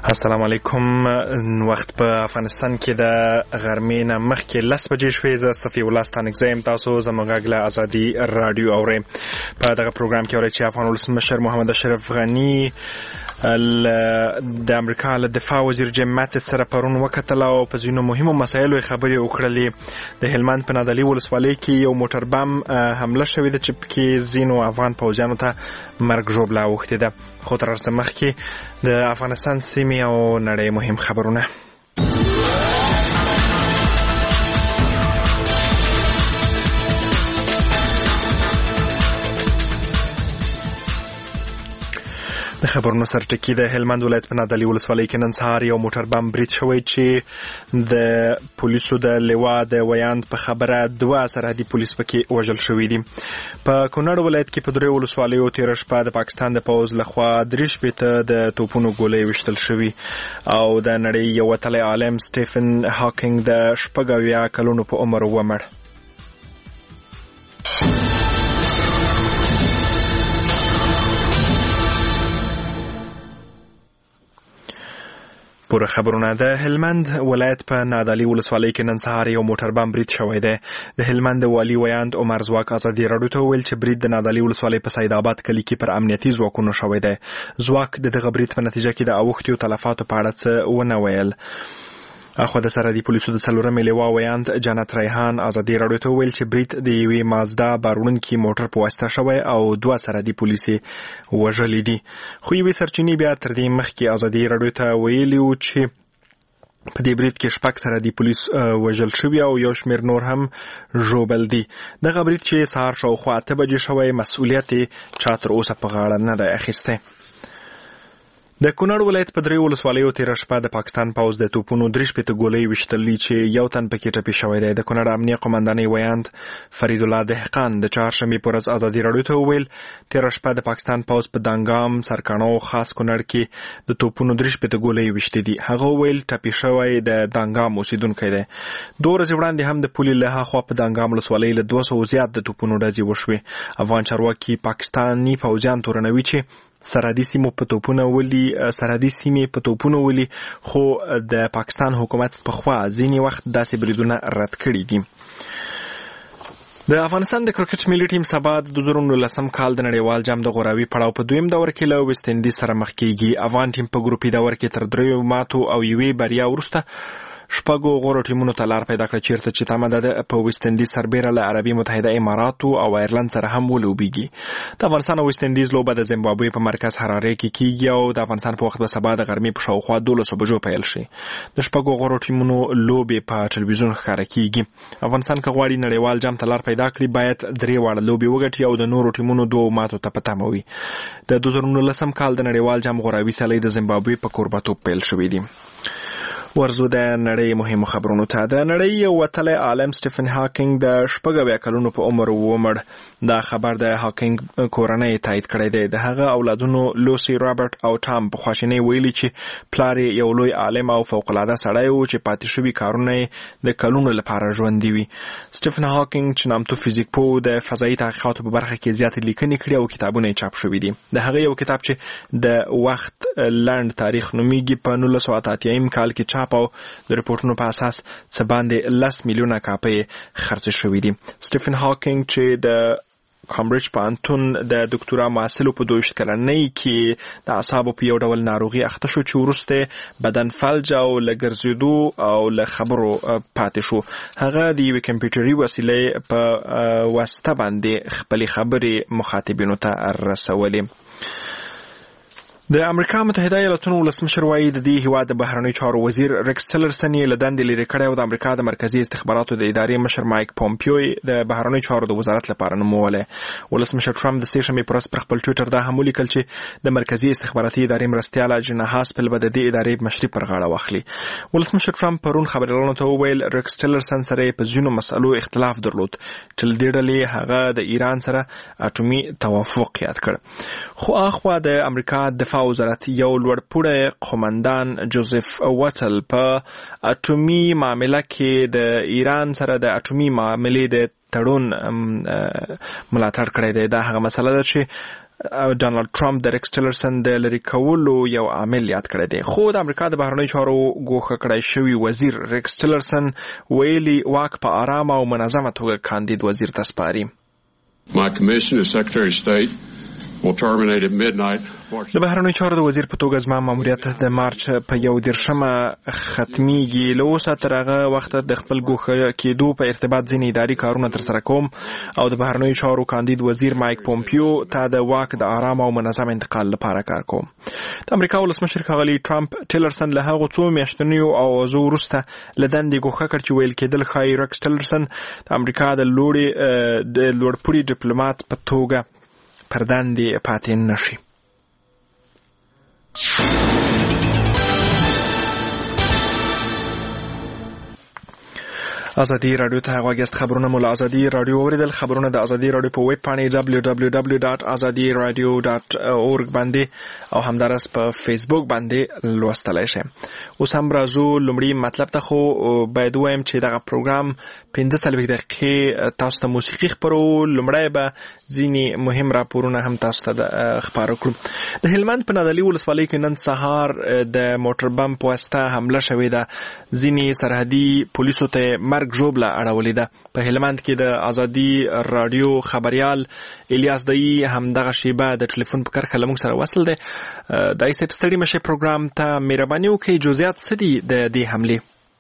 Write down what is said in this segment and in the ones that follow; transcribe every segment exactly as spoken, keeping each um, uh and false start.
السلام علیکم. وخت په افغانستان کې د غرمې نه مخکې لس بجې شوې. زه صفي الله ستانکزی یم. تاسو زموږ غږ له ازادي راډیو اورئ. په دغه پروګرام کې اورئ چې افغان ولسمشر محمد اشرف غني د امریکا له دفاع وزیر جیم ماتیس سره پرون وکتل او په ځینو مهمو مسایلو خبرې وکړلې. د هلمند په نادعلي ولسوالۍ کې یو موټر بم حمله شوې ده چې پکې ځینو افغان پوځیانو ته مرګ ژوبله اوښتې ده. خو تر هر څه مخکې د افغانستان سیمې او نړۍ مهم خبرونه. د خبرونو سرټکی د هلمند ولایت په نادعلي ولسوالۍ کې نن سهار یو موټر بم برید شوی چې د پولیسو د لوا د ویاند په خبره دوه سرحدي پولیس پکې وژل شوي دي. په کونړ ولایت کې په درې ولسوالیو تېره شپه د پاکستان د پوځ لخوا درې شپېته د توپونو ګولۍ ویشتل شوي او د نړۍ یو وتلی عالم سټیفن هاکینګ د شپږ اویا کلونو په عمر ومړ. پوره خبرونه. د هلمند ولایت په نادعلي ولسوالۍ کې نن سهار یو موټر بم برید شوی دی. د هلمند والي ویاند عمر ځواک ازادي راډیو ته وویل چې برید د نادعلي ولسوالۍ په سید آباد کلي کې پر امنیتي ځواکونو شوی دی. ځواک د دغه برید په نتیجه کې د اوښتیو تلفاتو په اړه څه ونه ویل. اخوا د سرحدي پولیسو د څلورمې لوا ویاند جنت ریحان ازادي راډیو ته وویل چې برید د یوې مازدا باروړونکي موټر په واسطه شوی او دوه سرحدي پولیس یې وژلي دي. خو یوې سرچینې بیا تر دې مخکې ازادي راډیو ته ویلي وو چې په دې برید کې شپږ سرحدي پولیس وژل شوي او یو شمېر نور هم ژوبل دي. دغه برید چې سهار شاوخوا اته بجې شوی مسؤلیت یې چا تر اوسه په غاړه نه دی اخیستی. د کونړ ولایت په درې ولسوالیو تېره شپه د پاکستان پوځ د توپونو درې شپېته ګولۍ ویشتلي چې یو تن پکې ټپي شوی دی. د کونړ امنیه قمندانۍ ویاند فرید الله دهقان د چهارشنبې په ورځ ازادي راډیو ته وویل تېره شپه د پاکستان پوځ په دانګام، سرکاڼو او خاص کونړ کې د توپونو درې شپېته ګولۍ ویشتې دي. هغه وویل ټپي شوی د دانګام اوسیدونکی دی. دوه ورځې وړاندې هم د پولې له هاخوا په دانګام ولسوالۍ له دوه سوو زیات د توپونو ډزې وشوې. افغان چارواکي پاکستاني پوځیان تورنوي چې سرحدي سیمو په توپونه ولي سرحدي سیمې په توپونه ولي خو د پاکستان حکومت په خوا ځینې وخت داسې بریدونه رد کړي دي. د افغانستان د کرکټ ملي ټیم سبا د دوه زره نولسم کال د نړیوال جام د غوراوي پړاو په دویم دور کې له ویسټ انډیز سره مخ کیږي. افغان ټیم په ګروپي دور کې تر دریو ماتو او یوې بریا وروسته شپږو غوره ټیمونو ته لار پیدا کړه چیرته چې تمه ده په ویسټ انډیز سربیره له عربي متحده اماراتو او ایرلند سره هم ولوبېږي. د افغانستان او ویسټ انډیز لوبه د زیمبابوې په مرکز حرارې کې کیږي او د افغانستان په وخت به سبا د غرمې په شاوخوا دولسو بجو پیل شي. د شپږو غوره ټیمونو لوبې په ټلویزیون ښکاره کیږي. افغانستان که غواړي نړیوال جام ته لار پیدا کړي باید درې واړه لوبې وګټي او د نورو ټیمونو دوو ماتو ته په تمه وي. د دوه زره نولسم کال د نړیوال جام غوراوي سیالۍ د زیمبابوې په کوربتوب پیل شوې دي. ورزو د نړۍ مهمو خبرونو ته. د نړۍ یو وتلی عالم سټیفن هاکینګ د شپږ اویا کلونو په عمر ومړ. دا خبر د هاکینګ کورنۍ تایید کړی دی. د هغه اولادونو لوسی، رابرټ او ټام په خواشینۍ ویلي چې پلار یې یو لوی عالم او فوق‌العاده سړی و چې پاتې شوي کارونه یې د کلونو لپاره ژوندي وي. سټیفن هاکینګ چې نامتو فزیک پوه د فضایي تحقیقاتو په برخه کې زیاتې لیکنې کړي او کتابونه یې چاپ شوي دي. د هغه یو کتاب چې د وخت لنډ تاریخ نومیږي په نولس سوه اته اتیایم کال کې چاپ او د رپورټونو په اساس څه باندې لس میلیونه کاپۍ خرڅ شوي دي. سټیفن هاکینګ چې د کامبریج پوهنتون د دکتورا محصل په دوه ویشت کلنۍ کې د اعصابو په یو ډول ناروغي اخته شو چې وروسته بدن فلج او له ګرځېدو او له خبرو پاتې شو. هغه د یوې کمپیوټري وسیلې په واسطه باندې خپلې خبرې مخاطبینو ته رسولې. د امریکا متحده ایالاتونو ولسمشر وایي د دې هیواد د بهرنیو چارو وزیر ریکس ټیلرسن یې له دندې لرې کړی او د امریکا د مرکزي استخباراتو د ادارې مشر مایک پومپیو د بهرنیو چارو د وزارت لپاره نومولی. ولسمشر ټرمپ د سې شنبې په ورځ پر خپل ټویټر دا هم ولیکل چې د مرکزي استخباراتي ادارې مرستیاله جینا هاسپل به د دې ادارې مشري پر غاړه واخلي. ولسمشر ټرمپ پرون خبریالانو ته وویل ریکس ټیلرسن سره په ځینو مسألو اختلاف درلود چې له دې ډلې هغه د ایران سره اټومي توافق یاد کړ. خو اخوا د امریکا دفاع وزارت یو لوړپوړی قومندان جوزف وټل په اټومي معامله کې د ایران سره د اټومي معاملې د تړون ملاتړ کړی دی. دا هغه مسله ده چې ډانلډ ټرمپ د ریکس ټیلرسن د لری کولو یو عامل یاد کړی دی. خو د امریکا د بهرنیو چارو ګوښه کړی شوی وزیر ریکس ټیلرسن ویلي واک په آرامه او منظمه توګه کاندید وزیر ته سپاري. My commission as Secretary of State will terminate at midnight. د بهرنیو چارو د وزیر په توګه زما ماموریت د مارچ په یو دیرشمه ختمیږي. له اوسه تر هغه وخته د خپل ګوښه کېدو په ارتباط ځینې اداري کارونه ترسره کوم او د بهرنیو چارو کاندید وزیر مایک پومپیو ته د واک د آرام او منظم انتقال لپاره کار کوم. د امریکا ولسمشر ښاغلي ټرمپ ټیلرسن له هغو څو میاشتنیو اوازو وروسته له دندې ګوښه کړ چې ویل کېدل ښایي ریکس ټیلرسن د امریکا د لوړې د لوړپوړي ډیپلومات په توګه پر دندې پاتې نشي. ازادي رادیو ته غوږ یاست. خبرونه مو له ازادي رادیو اوریدل. خبرونه د ازادي رادیو په ویب پاڼې دبلیو دبلیو دبلیو ډاټ ازادي رادیو ډاټ اورګ باندې او همدارس په فیسبوک باندې لوستلای شئ. اوس هم راځو لومړی مطلب ته. خو باید وایم چې دغه پروګرام پنځه څلوېښت دقیقې تاسو ته موسیقي خپرو. لومړی به ځینې مهم راپورونه هم تاسو ته خپاره کړو. د هلمند په نادعلي ولسوالۍ کې نن سهار د موټر بم په واسطه حمله شوې ده. ځینې سرحدي پولیسو ته مرګ ژوبله اړولې ده. په هلمند کې د ازادي رادیو خبريال الیاس دای هم دغه شیبه د ټلیفون په کرښه لمونږ سره وصل دی. دای سپ ستړي مشه پروګرام ته مهرباني وکړئ جزئیات څه دي د دې حملې؟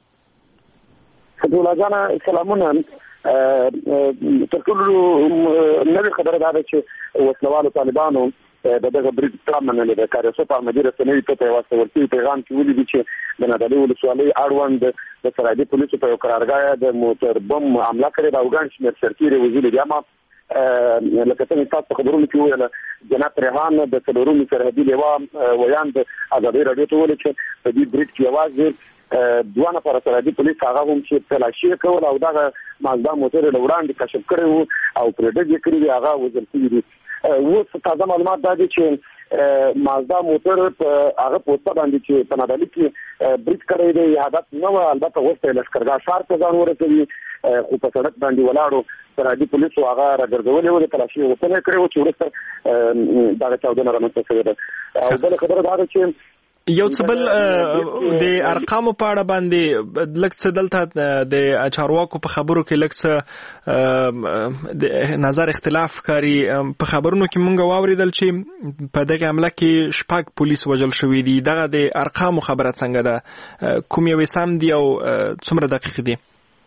فضل جان سلامونه. تر ټولو نوې خبره دا ده چې وسلوالو طالبانو د دغه برید پلان منلې ده. کاریسو په مدیر رسنۍ ته په واسطه ورتي پیغام کې ویلي چې د نادعلي ولسوالۍ اړوند د سرحدي پولیسو په قرارګاه د موټر بم حمله کړې ده او ګڼ شمېر سرتیري وژلي دي. اما لکه څنګه تاسو خبرونه کې ویل جناب ریحان د څلورمې سرحدي لیوا ویان د ازادي رادیو ته ویل چې په دې برید کې یوازې دوه نفره سرحدي پولیس هغه هم چې تلاشي کول او دغه مازدا موټر له وړاندې کشف کړی وو او پرې ډګ کړی دی هغه وژل شوي دي. اوس تازه معلومات دا دي چې مازدا موټر په هغه پوسټ باندې چې په نادعلي کې برید کړی دی هدف نه و. البته غوښتل لښکرګاه ښار ته ځان ورسوي خو په سړک باندې ولاړو سرحدي پولیسو هغه راګرځولې وه. د تلاشي غوښتنه کړې وه چې وروسته دغه چاودنه رامنځته شوې ده. او بله خبره دا ده چې یو څه بل د ارقامو په اړه باندې لږ څه دلته د چارواکو په خبرو کې لږ څه د نظر اختلاف ښکاري. په خبرونو کې مونږ واوریدل چې په دغه حمله کې شپږ پولیس وژل شوي دي. دغه د ارقامو خبره څنګه ده؟ کوم یو سم دي او څومره دقیق دي؟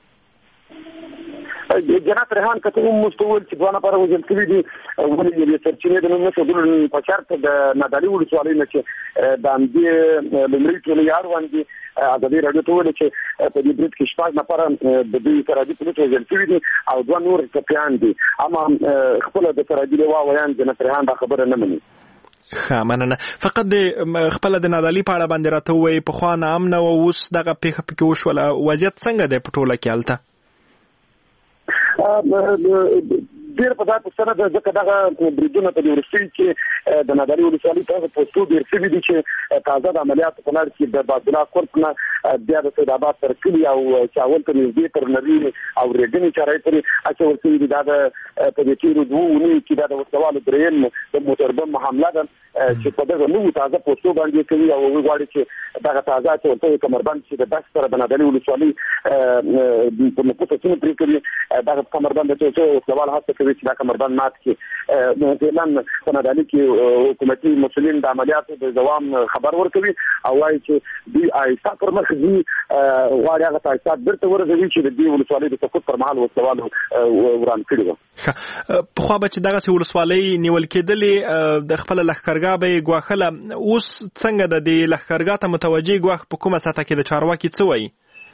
جناب ریحان کته هم مستول چې دوه نفر وژل شوي دي. ولې یې سرچینې د نوم څخه په شرط د نادعلي ولسوالۍ نه چې د امدې لمړی ټولې اړوند دي. ازادي رادیو ته ویل چې په دې برید کې شپږ نفر د دې سرحدي پولیس وژل شوي دي او دوه نور ټپیان دي. اما خپل د سرحدي لیوا ویان جناب ریحان دا خبره نه مني. ښه مننه. فقط د خپل د نادعلي په اړه باندې راته ووایي پخوا ناامنه وه اوس دغه پیښه پکې وشوله. وضعیت څنګه دی په ټوله کې هلته؟ ډېر په دا پوښتنه ده ځکه دغه بریدونه په دې وروستیو کې د نادعلي ولسوالۍ په پوسټو ډېر شوي دي چې تازه د عملیاتو په لړ کې د بادلا کورپ نه بیا د سید آباد تر کلي او چاول ته نږدې تر نري او ریډنې چارې پورې اچول شوي دي. دا د په دې تېرو دوو اونیو کې دا د وسلوالو درېیم د موټر بم حمله ده چې په دغه نوو تازه پوسټو باندې کوي او هغوی غواړي چې دغه تازه اچول شوی کمربند چې د دښت سره د نادعلي ولسوالۍ په نفوسو سیمو پرې کوي دغه کمربند اچول شوی وسلوال هڅه کوي چې دا کمربند مات کړي. فعلا په نادعلي کې حکومتي مسؤلین د عملیاتو د دوام خبر ورکوي او وایي چې دوی آیسته پر مخ ځي غواړي هغه تاسیسات بیرته ورغوي چې د دې ولسوالۍ د سقوط پر مهال وسلوالو وران کړي وو. پخوا به چې دغسې ولسوالۍ نیول کېدلې د خپله لښکرګاه به یې ګواښله. اوس څنګه ده د لښکرګاه ته متوجه ګواښ په کومه سطحه کې د چارواکي څه وایي؟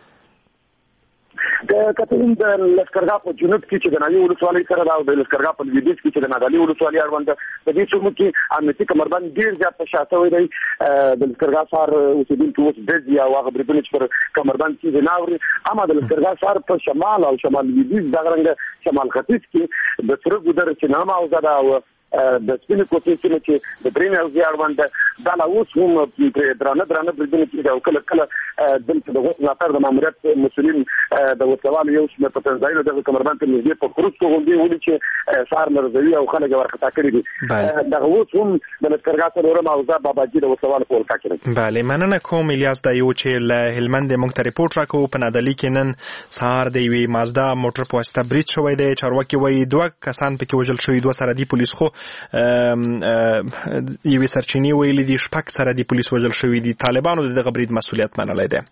د کتلین د لښکرګاه په جنوب کې چې د نادعلي ولسوالۍ سره ده او د لښکرګاه په لویدیځ کې چې د نادعلي ولسوالۍ اړوند ده په دې سیمو کې امنیتي کمربند ډېر زیات په شا شوی دی. د لښکرګاه ښار اوسېدونکي اوس ډزې او هغه بریدونه چې پر کمربند کېږي نه اوري. اما د لښکرګاه ښار په شمال او شمال لویدیځ دغه رنګه شمال ختیځ کې د سره ګودر چې نامه حوزه ده او د سپینې کوټې سیمه چې د درېیم حوزې اړوند دا لا اوس هم پرې درانه درانه بریدونه کېږي او کله کله دلته د غوښ ملاتړ د ماموریت مسؤلین د وسلوالو یو شمېر په ځایونو دغه کمربند ته نږدې په خروج کې غونډې ولي چې ښار لرزوي او خلک یې ورخطا کړي دي دغه اوس هم د لښکرګاه څلورمه حوزه باباجي د وسلوالو په ولکه کې ده. بله مننه کوم الیاس دا یو چې له هلمند موږ ته ریپورټ راکوو په نادعلي کې نن سهار د یوې مازدا موټر په واسطه برید شوی دی. چارواکي وایي دوه کسان پکې وژل شوي، دوه سرحدي پولیس خو یوې سرچینې ویلي دي شپږ سرحدي پولیس وژل شوي دي. طالبانو د دغه برید مسؤلیت منلی دی.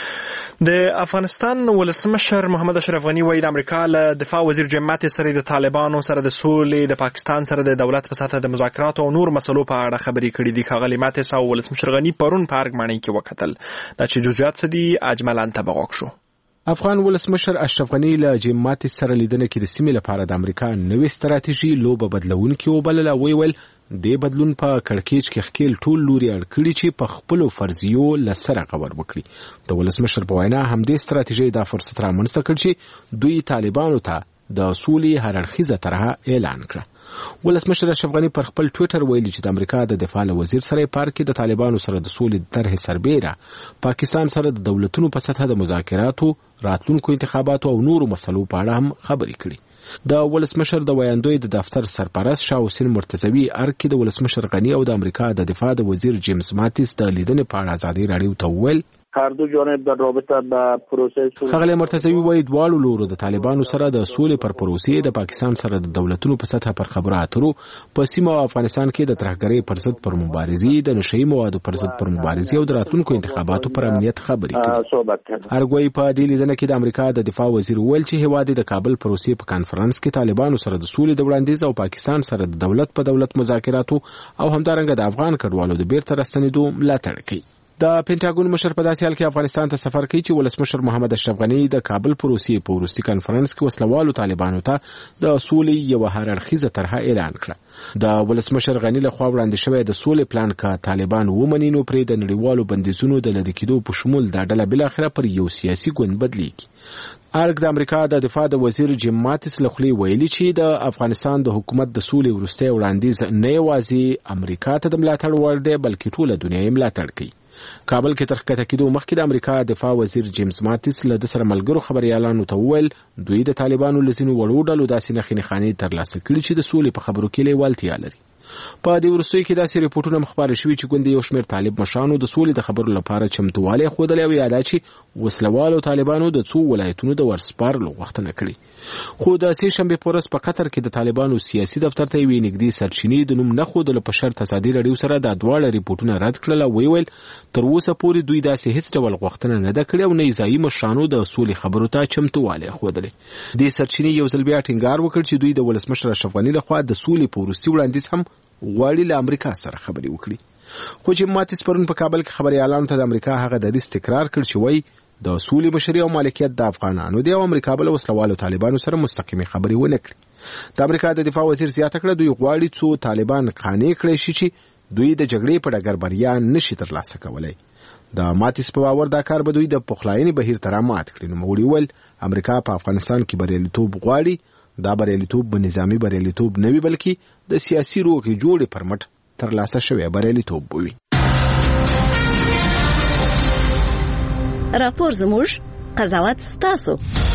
د افغانستان ولسمشر محمد اشرف غنی وایي د امریکا له دفاع وزیر جیم ماتیس سره د طالبانو سره د سولې، د پاکستان سره د دولت په سطحه د مذاکراتو او نور مسلو په اړه خبرې کړې دي. ښاغلي ماتیس او ولسمشر غنی پرون په ارګ ماڼۍ کې وکتل. دا چې جزئیات څه دي اجمل انته بغوښ شو. افغان ولسمشر اشرف غنی له جیم ماتیس سره لیدنه کې د سیمې لپاره د امریکا نوې ستراتیژي لوبه بدلونکې وبلله. ویل د بدلون په کړکېچ کې خپل ټول لوري اړ کړي چې په خپل فرضیو لسره غور وکړي. د ولسمشر په وینا همدې ستراتیژي دا فرصت رامنځته کړ چې دوی طالبانو ته د سولې هر اړخیزه طرحه اعلان کړه. ولسمشر اشرف غنی پر خپل ټویټر ویلي چې د امریکا د دفاع وزیر سره پار کې د طالبانو سره د سولې د طرحې سربېره پاکستان سره د دولتونو په سطحه د مذاکراتو، راتلونکو انتخاباتو او نورو مسلو په اړه هم خبرې کړي. د ولسمشر د ویاندوی د دفتر سرپرست شاه حسین مرتضوی ارکې د ولسمشر غنی او د امریکا د دفاع د وزیر جیمز ماتیس د لیدنې په اړه ازادي راډیو ته وویل هر دو جانب در رابطه با پروسه. ښاغلی مرتضوی وایي دواړو لورو د طالبانو سره د سولې پر پروسې، د پاکستان سره د دولتونو په سطحه پر خبرو اترو، په سیمه او افغانستان کې د ترهګرۍ پر ضد پر مبارزې، د نشهیي موادو پر ضد پر مبارزې او د راتلونکو انتخاباتو پر امنیت خبرې کوي. ارګوی په دې لیدنه کې د امریکا د دفاع وزیر ویل چې هیواد د کابل پروسې په کانفرنس کې طالبانو سره د سولې د وړاندیز او پاکستان سره د دولت په دولت مذاکراتو او همدارنګه د افغان کډوالو د بیرته راستنېدو ملاتړ کوي. د پینټاګون مشر په داسې حال کې افغانستان ته سفر کوي چې ولسمشر محمد اشرف غنی د کابل پروسې په وروستي کانفرنس کې وسلوالو طالبانو ته د سولې یو هر اړخیزه طرحه اعلان کړه. د ولسمشر غنی له خوا وړاندې شوی د سولې پلان کا طالبان ومني نو پرې د نړیوالو بندیزونو د لرې کېدو په شمول دا ډله بل اخره پر یو سیاسي ګوند بدلیږي. ارګ د امریکا د دفاع د وزیر جیم ماتیس له خولې ویلي چې د افغانستان د حکومت د سولې وروستی وړاندیز نه یوازې امریکا ته د ملاتړ وړ دی بلکې ټوله دنیا یې ملاتړ کوي. کابل کې تر ښکته کېدو مخکې د امریکا دفاع وزیر جیمز ماتیس له د سره ملګرو خبريالانو ته وویل دوی د طالبانو له ځینو وړو ډلو داسې نښې نښانې ترلاسه کړي چې د سولې په خبرو کې لیوالتیا لري. په دې وروستیو کې داسې ریپورټونه مخباره شوي چې ګوندې یو شمېر طالب مشرانو د سولې د خبرو لپاره چمتووالی ښودلی او یا دا چې وسلوالو طالبانو د څو ولایتونو د ورسپارلو غوښتنه کړې. خو د سې شنبې په ورځ په قطر کې د طالبانو سیاسي دفتر ته یوې نږدې سرچینې د نوم نه ښودلو په شرط ازادي راډیو سره دا دواړه ریپورټونه رد کړل او ویل تر اوسه پورې دوی داسې هیڅ ډول غوښتنه نه ده کړې او نه یې ځایي مشرانو د سولې خبرو ته چمتووالی ښودلی. دې سرچینې یو ځل بیا ټینګار وکړ چې دوی د ولسمشر اشرف غني لخوا د سولې په وروستي وړاندیز هم غواړي له امریکا سره خبرې وکړي. خو چې ماتیس پرون په کابل کې خبريالانو ته د امریکا هغه دریځ تکرار کړ چې وایي د سولې مشري او مالکیت د افغانانو دی او امریکا بل وسلوالو طالبانو سره مستقیمي خبرې ونه کړي. د امریکا د دفاع وزیر زیاته کړه دوی غواړي څو طالبان قانع کړي شي چې دوی د جګړې په ډګر بریا نشي ترلاسه کولای. د ماتیس په باور دا کار به دوی د پخلاینې بهیر ته رامات کړي. نو موږ ویل امریکا په افغانستان کې بریالیتوب غواړي. دا بریالیتوب به نظامی بریالیتوب نه وي بلکې د سیاسي روغې جوړې پر مټ ترلاسه شوی بریالیتوب وي. راپور زموږ قضاوت ستاسو.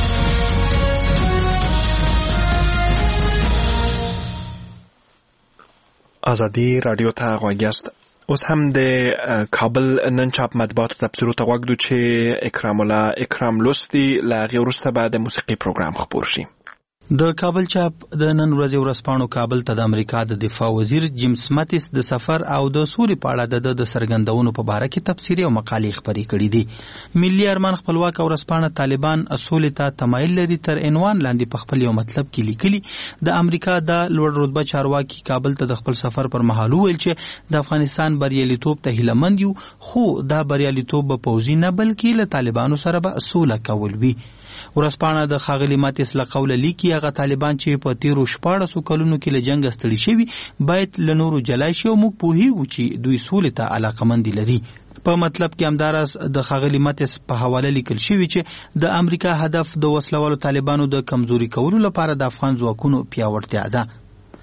ازادي رادیو ته غوږ یاست. اوس هم د کابل نن چاپ مطبوعاتو تبصرو ته غوږ دو چې اکرام الله اکرام لوستی له هغې وروسته به د موسیقي پروګرام خپور شي. د کابل چاپ د نن ورځې ورځپاڼو کابل ته د امریکا د دفاع وزیر جیمز ماتیس د سفر او د سولې په اړه د د سرګندونو په باره کې تبصرې او مقالې خپرې کړې دي. ملي ارمان خپلواک ورځپاڼه طالبان سولې ته تمایل لري تر عنوان لاندې په خپل یو مطلب کې لیکلي د امریکا د لوړ رتبه چارواکي کابل ته د خپل سفر پر مهال ویل چې د افغانستان بریالیتوب ته هیلهمند یو خو دا بریالیتوب به پوځي نه بلکې له طالبانو سره به سوله کول وي. ورځپاڼه د ښاغلي ماتیس له قوله لیکي هغه طالبان چې په تیرو شپاړسو کلونو کې له جنګ ستړي شوي باید له نورو جلا شي او موږ پوهیږو چې دوی سولې ته علاقمندي لري. په مطلب کې همداراز د ښاغلي ماتیس په حواله لیکل شوي چې د امریکا هدف د وسلوالو طالبانو د کمزوري کولو لپاره د افغان ځواکونو پیاوړتیا ده.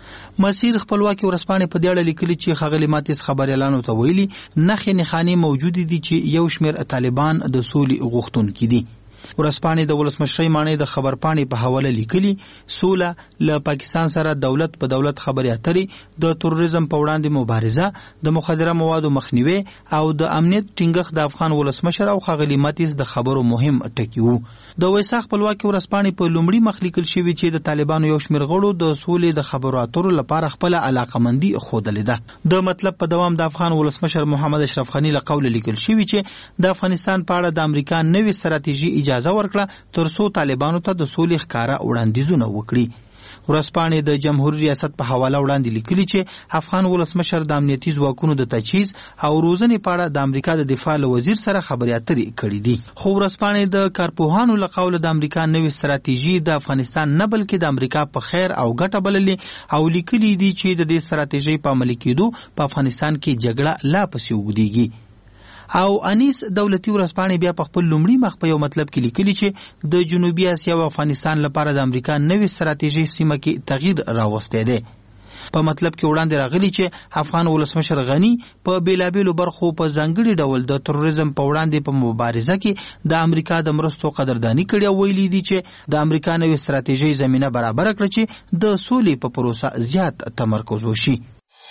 مسیر خپلواکي ورځپاڼې په دې اړه لیکلي چې ښاغلي ماتیس خبریالانو ته ویلي نښې نښانې موجود دي چې یو شمېر طالبان د سولې غوښتونکي دي. ورځپاڼې د ولسمشرۍ ماڼۍ د خبرپاڼې په حواله لیکلي سوله له پاکستان سره دولت په دولت خبرې اترې د تروریزم په وړاندې مبارزه د مخدره موادو مخنیوي او د امنیت ټینګښت د افغان ولسمشر او ښاغلي ماتیس د خبرو مهم ټکي وو. د ویسا خپلواکي ورځپاڼې په لومړي مخ لیکل شوي چې د طالبانو یو شمېر غړو د سولې د خبرو اترو لپاره خپله علاقمندي ښودلې ده. د مطلب په دوام د افغان ولسمشر محمد اشرف غني له قوله لیکل شوي چې د افغانستان په اړه د امریکا نوې ستراتیژي اجازه ورکړه ترڅو طالبانو ته د سولې ښکارا وړاندیزونه وکړي. ورځپاڼې د جمهوریت ریاست په حواله وړاندې لیکلي چې افغان ولسمشر د امنیتي ځواکونو د تجهیز او روزنې په اړه د امریکا د دفاع له وزیر سره خبرې اترې کړې دي. خو ورځپاڼې د کارپوهانو له قوله د امریکا نوې ستراتیژي د افغانستان نه بلکې د امریکا په خیر او ګټه بللې او لیکلي دي چې د دې ستراتیژۍ په عملي کېدو په افغانستان کې جګړه لا پسې اوږدېږي. او انیس دولتي ورځپاڼې بیا په خپل لومړي مخ په یو مطلب کې لیکلي چې د جنوبي اسیا او افغانستان لپاره د امریکا نوې ستراتیژي سیمه کې تغییر راوستی دی. په مطلب کې وړاندې راغلي چې افغان ولسمشر غني په بیلابیلو برخو په ځانګړي ډول د تروریزم په وړاندې په مبارزه کې د امریکا د مرستو قدرداني کړې او ویلي دي چې د امریکا نوې ستراتیژي زمینه برابر کړه چې د سولې په پروسه زیات تمرکز وشي.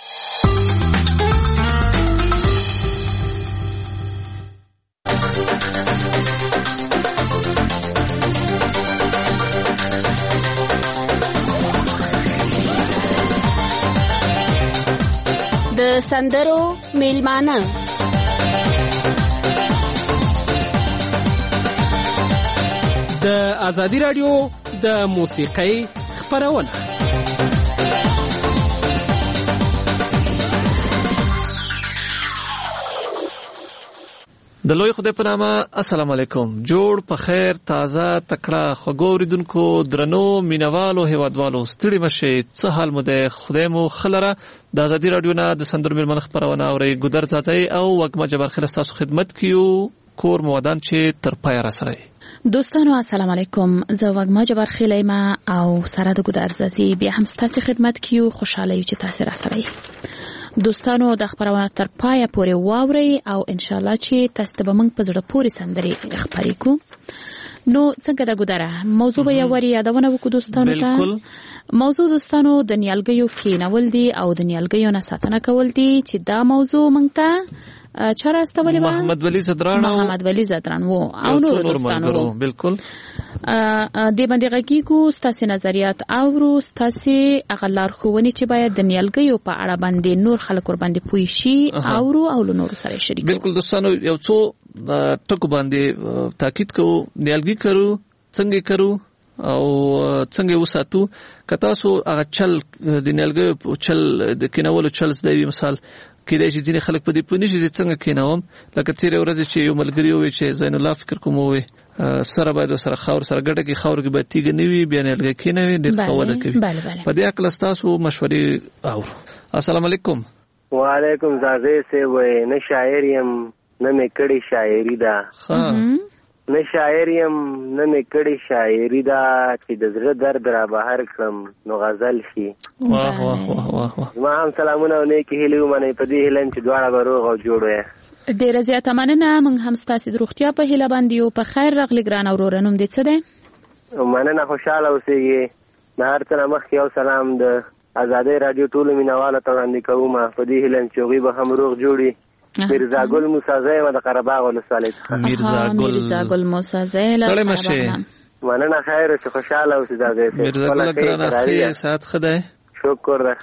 د سندرو میلمانه د ازادي رادیو د موسیقۍ خپرونه. د لوی خدای په نامه السلام علیکم. جوړ په خیر تازه تکړه خوږو اوریدونکو درنو مینوالو هیوادوالو ستړي مشئ څه حال مو دی؟ خدای مو خلره د ازادي رادیو نه د سندرو میلمنه خپرونه اورئ. ګودر ځاځی او وګمه جبار خیر ستاسو خدمت کیو کور مودان چې تر پای را سره. دوستانو السلام علیکم. زه وګما جبار خیلیما او سره د ګودر ځاځی بیا هم ستاسو خدمت کیو. خوشاله یو چې تاسو را سره. دوستانو د خبرونه تر پایه پورې واورئ او ان شاء الله چې تاسو ته به موږ په زړه پورې سندرې خبرې کوو. نو څنګه د ګودره موضوع به یو وری یادونه وکړو دوستانو ته. بالکل. موضوع دوستانو د نیالګیو کینول دي او د نیالګیو نه ساتنه کول دي چې دا موضوع موږ ته چا راستولې وه؟ محمد ولی زدران محمد ولی زدران وو او نور دوستانو. بالکل. د باندې غږیږو ستاسو نظریات اورو ستاسو هغه لارښوونې چې باید د نیالګیو په اړه باندې نور خلک ور باندې پوه شي اورو او له نورو سره شریک. بالکل دوستانو یو څو ټکو باندې تاکید کوو. نیالګي کرو څنګه کرو او څنګه وساتو. کته سو هغه چل د نیالګیو چل د کینولو چل زدوی مثال کېدای شي ځینې خلک په دې پوه نشي چې څنګه کېنوم. لکه تېرې ورځې چې یو ملګري وویل چې زین الله فکر کوم وویل سره باید سره خاور سره ګټه کې خاور کې باید تیږه نه وي بیا نیالګی کېنوي ډېر ښه وده کوي. په دې هکله ستاسو مشورې اورو. السلام علیکم. وعلیکم زازی صاحب. نه شاعر یم نه مې کړې شاعري ده نه شاعر یم نه مې کړې شاعري ده چې د زړه درد را بهر کړم نو غزل شي. واه واه واه واه. زما هم سلامونه او نیکې هیلې ومنئ په دې هیله چې دواړه به روغ او جوړ وي. ډېره زیاته مننه. موږ هم ستاسې د روغتیا په هیله باندې یو. په خیر راغلې ګرانه وروره. نوم دې څه دی؟ مننه. خوشحاله اوسېږي. د هر څه نه مخکې یو سلام د ازادۍ راډیو ټولو مینوالو ته وړاندې کوم په دې هیله چې هغوی به هم روغ جوړي. میرزا ګل موسازی و د قرهباغ ولسوالۍ څخه. میرزا ګل میرزا ګل موسازی له قرهباغ. مننه. خیر اوسې خوشحاله اوسې زازی صاحب. میرزا ګل ګرانه ښه ساعت ښه دی؟ شکر ده.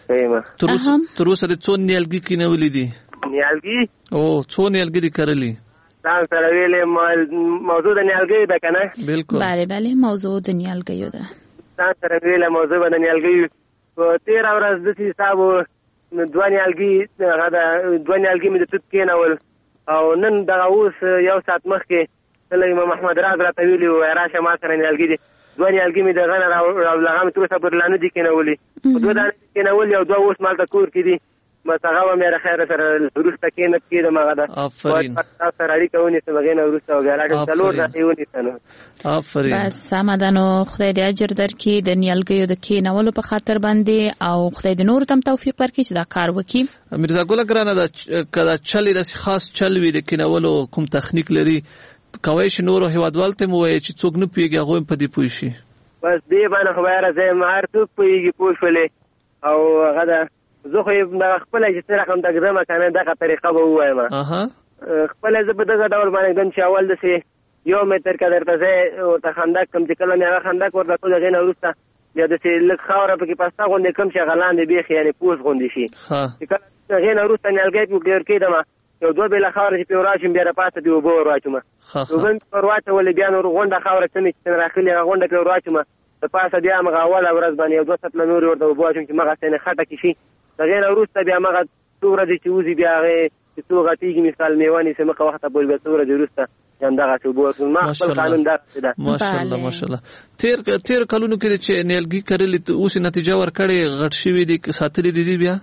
تر اوسه د څو نیالګي کینولي دي؟ نیالګي او څو نیالګي دي کرلي؟ ځان سره ویلې موضوع د نیالګیو ده که نه؟ بالکل. بله بله موضوع د نیالګیو ده. ځان سره ویلې موضوع به د نیالګیو. په تېره ورځ داسې حساب دوه نیالګي هغه د دوه نیالګي مې د توت کېنول او نن دغه اوس یو ساعت مخکې کله امام محمد راز راته ویلي وو راشه ما سره نیالګي دي. دوه نیالګي مې دغه نه راولغه مې تر اوسه پورې لا نه دي کېنولي. دوه دانې کېنولي او دوه اوس مالته کور کې دي. مسغه مې خیر سره ورسته کې نه کېده مغه دا افرین تاسو راړي کوونی څه مګینه ورسته وګاراټ څلور نه یونی تنو افرین بس سمادانو خدای دې اجر درکړي د نیالګیو د کینولو په خاطر باندې او خدای دې نور تم توفیق ورکړي چې دا کار وکړي. مرزا ګل ګرانه دا کدا چلې د خاص چل وی د کینولو کوم تخنیک لري کوي چې نور هیوادوال ته مو چې څوک نه پیږي هغه په دې پوي شي. بس دې باندې خبره زه مار څوک پیږي پوښولې او هغه دا زه خو د خپل چې څه رقم تقدمه کنه دغه طریقه به وایم. اها خپل زه په دغه ډول باندې ګن چې اول د سي یو متر کډر ته زه او ته خندق کم چې کله نه خندق ورته ټول غینه ورسته یا د سي لک خاوره په کې پاستا غونډه کم چې غلاندې بیخ یعنی پوس غونډي شي. ها چې کله غینه ورسته نیالګي په ډیر کې دمه یو دوه بل خاوره چې په راشم بیا پاسه دی وبو راچوم. نو بن پرواته ولې بیا نور غونډه خاوره چې راخلي غونډه په راچوم د پاسه بیا مغه اول ورځ باندې یو دوه سپل نور ورته وبو چې مغه سینه خټه کې شي دغه وروسته بیا مغه څوره دي چې وزي بیا غي چې څو غټیږي مثال میوانی سم مخه وخته په څوره دي وروسته همدغه څه بو ما خپل قانون دا ده. ماشاءالله ماشاءالله تیر تیر کلونو کې چې نیلګي کړلې اوس نتیجه ورکړې غټ شوی دي ساتلې دي بیا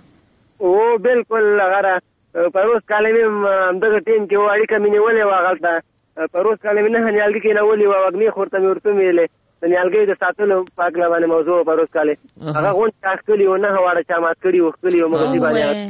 او بالکل غره پروس کالم همدغه ټیم کې وایي کمنې ولې واغلته پروس کالم نه نیلګي کې نه ولې واغني خورته مې ورته ویلې د نیالګي د ساتلو پاک لوانه موضوع پروس کاله هغه غون تاخلي و نه هواړه چا مات کړی و خپل یو مغزي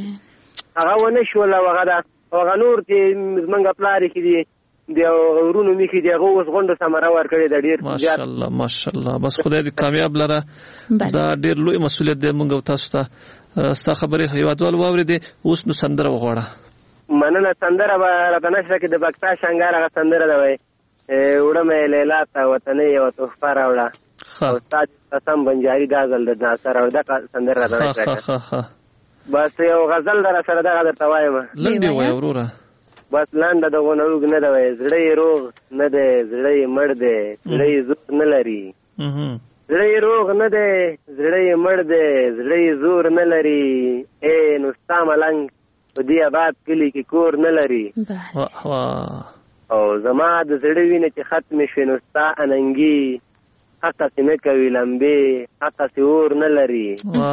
باندې هغه ونه شو لا وغه دا هغه نور چې منګ پلاری کې دي دی ورونو میخي دی هغه اوس غونډه سمره ور کړی د ډیر ماشاءالله ماشاءالله بس خدای دې کامیاب لره دا ډیر لوی مسؤلیت دی موږ تاسو ته ستا خبرې هیوادوال واورېدې اوس نو سندره وغواړه. مننه سندره به راته نشته کې د بکتا شنګار هغه سندره ده وای وړمه لیلا ته وطنې یو تحفه راوړه استاد قسم بنجاري دا غزل د ناصر او دا سندره راځي بس یو غزل در سره دا درته وایم لندې وای وروره بس لاندې د غونړوګ نه دی وای زړې روغ نه دی زړې مړ دی زړې زور نه لري زړې روغ نه دی زړې مړ دی زړې زور نه لري اے نوستا ملنګ په دې آباد کلی کې کور نه لري او زما د زړه وینې چې ختم شي نو ستا اننګي حتی چې نه کوي لمبې حتی چې اور نه لري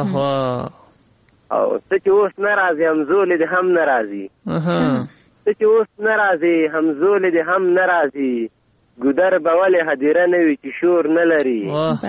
او ته چې اوس نه راځي همزولې دې هم نه راځي ته چې اوس نه راځي همزولې دې هم نه راځي ګودر به ولې هدیره نه وي چې شور نه لري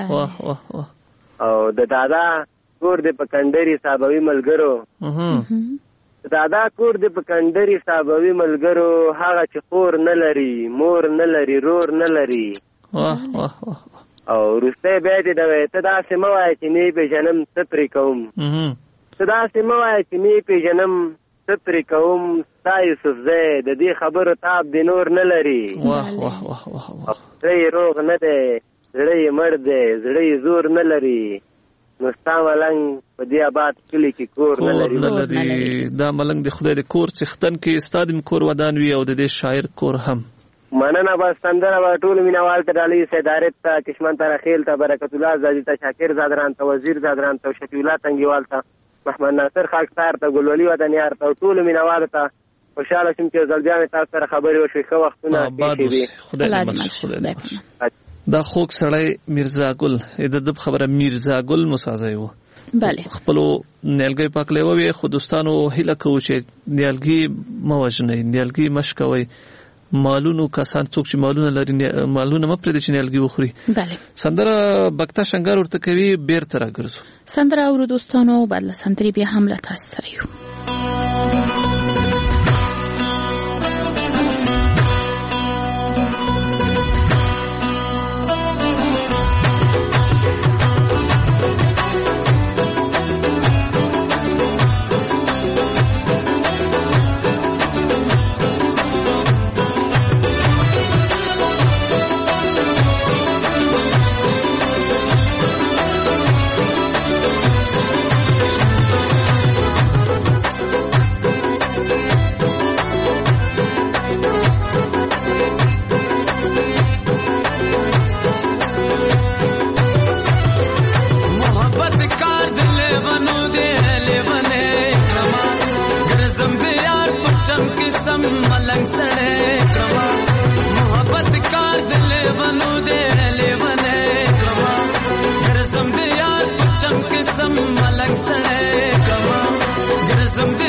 او د دادا کور دې په کنډري صابوي ملګرو دادا کور دې په کنډري صابوي ملګرو هغه چې خور نه لري مور نه لري رور نه لري او وروسته بیا دې دا ته داسې مه وایه چې نه پېژنم څه پرې کوم ته داسې مه وایه چې نه پېژنم څه پرې کوم ستا یوسفزی د دې خبرو تاب دې نور نه لري زړه یې روغ نه دی زړه یې مړ دی زړه یې زور نه لري نو ستا ملنګ په دې آباد کلي کې کور نه لري دا ملنګ د خدای د کور څښتن کې ستا د کور ودان وي او د دې شاعر کور هم مننه بس سندره به ټولو مینوال ته ډالۍ سیدارت ته کشمن ته رخیل ته برکت الله زادي ته شاکر زادران ته وزیر زادران ته شفیع الله تنګیوال ته محمد ناصر خاکسار ته ګلولي ودانیار ته ټولو مینوال ته خوشاله شم چې زلبیان تاسو سره خبرې وشوي ښه وختونه دا خوږ سړی میرزا ګل د خبره میرزا ګل مسازی و بله خپلو نیالګي پاکلې ووي خو دوستانو هیله کوو چې نیالګي مه وژنئ نیالګي مه شکوئ مالونو کسان څوک چې مالونه لري مالونه مه پرېږدئ چې نیالګي وخوري. بله سندره بکتا شنګار ورته کوي بیرته راګرځو سندره اورو دوستانو بعد له سندرې بیا هم له تاسو سره یو Some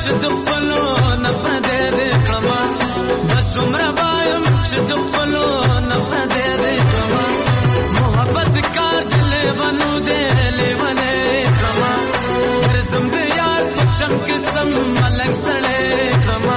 چې د خپلو نه پردی دې کړمه بس دومره وایم چې د خپلو نه پردی دې کړمه محبت کار د لیونو دې لیونی کړمه ګرځم د یار په چم کې سم ملک سړی کړمه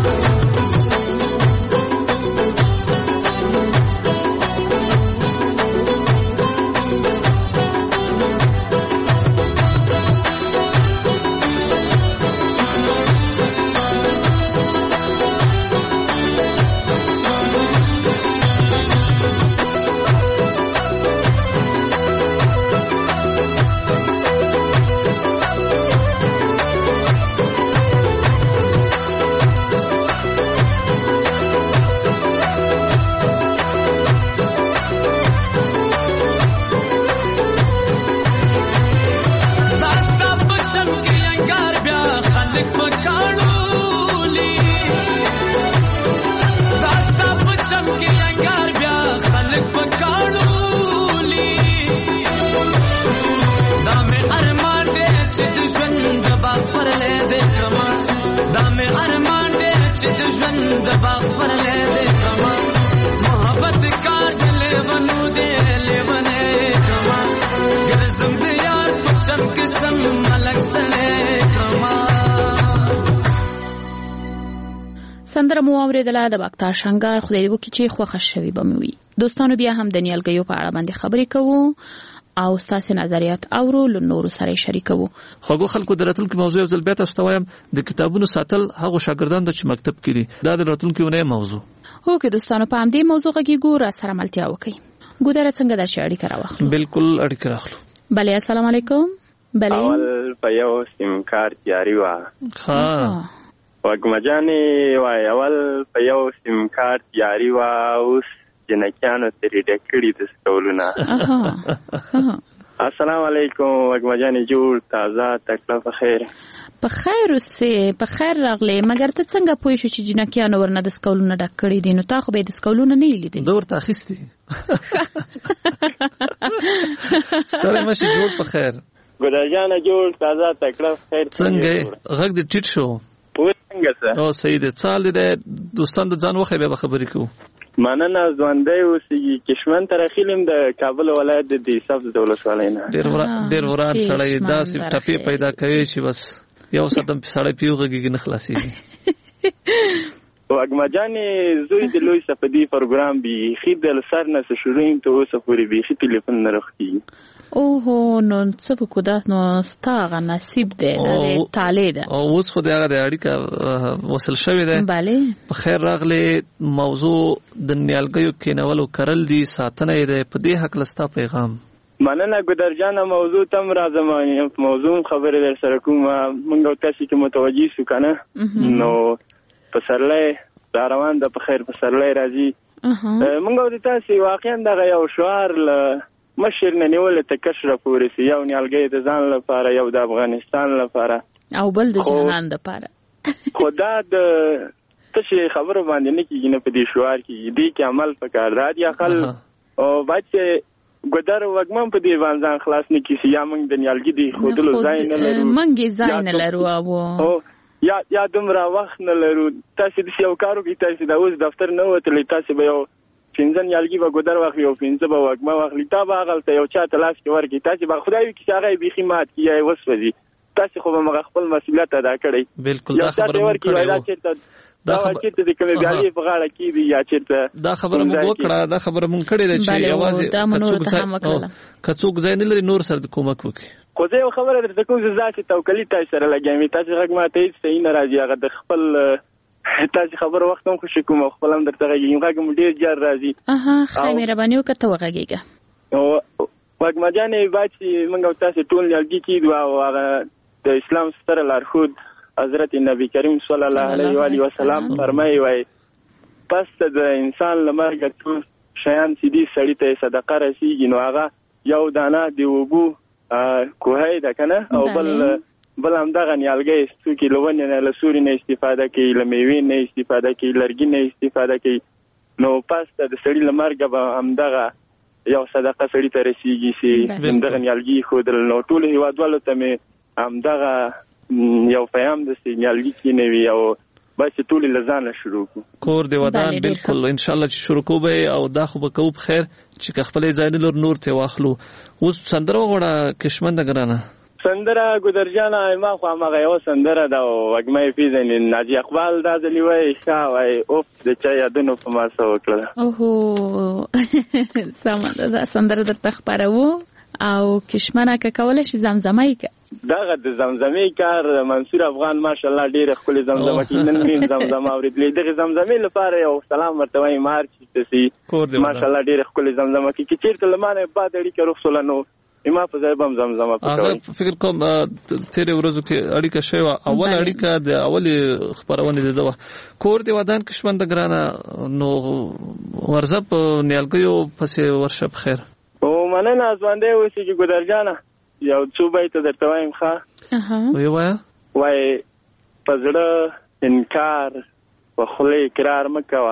سندره مو اوریدله د باکتار شنګار خدای دې وکړي چې خوښه شوي به مې وي. دوستانو بیا هم د نیالګیو په اړه باندې خبرې کوو او ستاسې نظریات اورو له نورو سره یې شریکوو. خوږو خلکو د راتلونکي موضوع یو ځل بیا تاسو ته وایم د کتابونو ساتل هغو شاګردانو ته چې مکتب کې دي دا د راتلونکي اونۍ موضوع. هوکې دوستانو په همدې موضوع غږیږو را سره ملتیا وکړئ. ګودره څنګه دا چې اړیکه راواخلو؟ بالکل اړیکه راخلو. بلې السلام علیکم. بلې اول په یو سیم کارت جاری وه ها وګمجانې وای اول په یو سیم کارت جاری وه اوس جنکیانو ترې ډک کړي د سکولونه. السلام علیکم وګمجانې جوړ تازه تکړه په خیر په خیر اوسې په خیر راغلی مګر ته څنګه پوه شو چې جنکیانو ورنه د سکولونه ډک کړي دي؟ نو تا خو به د سکولونه نه یې لیدلي. ده ورته اخیستي ستړی مه شي جوړ په خیر ګلجانه جوړ تازه تکړه په خیر څنګه غږ دې ټیټ شو پوه څنګه څه او صحیح دی څال دی دوستان د ځان وخی بیا به خبرې کوو. مننه ژوندی اوسېږي کشمن ته راخیلم د کابل ولایت د دیسف د ولسوالۍ نه. ډېر وران سړی داسې ټپې پیدا کوي چې بس یو سدم سړی پیو غږیږي نه خلاصېږي. وګمجانې زوی د لوی صفدي پروګرام بیخي د سر نه څه شروع یم ته اوسه پورې بیخي تلیفون نه راخېږي. اوهو نو څه به کو دا نو ستا هغه نصیب دی طالع ده او اوس خو د هغه د اړیکه وصل شوې ده. بله په خیر راغلی. موضوع د نیالګیو کینولو کرل دي ساتنه یې ده په دې هکله ستا پیغام. مننه ګودرجانه موضوع تم راځم موضوع خبرې در سره کوم موږ تاسو کې متوجي شو کنه نو پسرلی دا روان د په خیر پسرلی راځي موږ د تاسو واقعا دغه یو شعار ل مشر نه نیول ته کشره پورې سي یو نیالګي د ځان لپاره یو د افغانستان لپاره او بل د جنان لپاره خدا د تشه خبرو باندې نه کیږي نه په دې شعار کې دې کې عمل پکار دی یا خل او بچي ګدر وګمن په دې باندې خلاص نه کیږي یا موږ د نیالګي دی خودلو ځای نه لرو موږ ځای نه لرو او یا یا دومره وخت نه لرو تاسو د یو کارو کې تاسو د اوس دفتر نه وته تاسو به یو پنځه نیالګي به ګدر واخلي او پنځه به وګما واخلي تا به غلطه یو چا تلاش کې ورګي تاسو به خدای کې هغه بيخي مات کیای وسوځي تاسو خو به مغ خپل مسؤلیت ادا کړئ. بالکل دا خبره مو کړې دا خبره چې د کومې بیالي په غاړه کې دی یا چې دا خبره مو وکړه دا خبره مو کړې ده چې یوازې کڅوګ ځای نه لري نور سره کومک وکړي. خو زه یو خبره درته کوم چې ځکه توکلی تاسو سره لګیمه تاسو هغه ماته هیڅ صحیح نه راځي هغه د خپل تاسو خبر وخت هم خوشی کوم خپل هم درته غږیم غږم ډیر جار راځي. اها خای مې ربانه وکړه وغږیږه او وګمجانې باچی موږ تاسو ټول نیالګي کیدو او هغه د اسلام ستر لارښود حضرت نبی کریم صلی الله علیه و آله وسلم فرمایي وای پس د انسان لمرګ ټول شیان چې دي سړی ته صدقه رسیږي نو هغه یو دانه دی وبو کوهی ده کنه او بل بل هم دغه نیالګي څوکې لونه نه لسوري نه استفاده کوي لمیوي نه استفاده کوي لرګي نه استفاده کوي نو پس د سړی لمرګ به هم دغه یو صدقه سړی ته رسیږي چې دغه نیالګي خو د نو ټول هیوادوالو ته هم دغه یو پیغام د سیګنالګي کې نه وي او بس ټول لزانه شروع کو کور دی ودان بالکل ان شاء الله چې شروع کوبه او دا خو به کوب خیر چې خپل ځای نور نور ته واخلو. اوس سندره وغوړه کشمنده ګرانه سندره ګدرجانا ما خو هغه یو سندره دا وګمې پیژنې ناجی اقبال دا ځلی وای ښا وای اوف د چا یادونو په ما سو وکړه. اوهو سم سندره درته خبرو او کشمنه که کولای شي زمزمه ک دغه د زمزمه کار منصور افغان ماشاءالله ډیره خپل زمزمه کې نن مين زمزمه اوریدلې دغه زمزمه لپاره یو سلام ورته وایم مار چې تاسو ماشاءالله ډیره خپل زمزمه کې چې چیرته لمانه بعد اړیکه رخصلانو ما په ځای بم زمزمه پکوي. فکر کوم تیرې ورځو کې اړیکه شوه اول اړیکه د اول خبرونه لیدو کور دی ودان کشمنده ګرانه نو ورزپ نیالګیو پسې ورشپ خیر او مننه ځوانده اوسې چې ګدرجانا یو څو بیت درته وایم ښه اها وای وای وای پزړه انکار په خله اقرار مکوا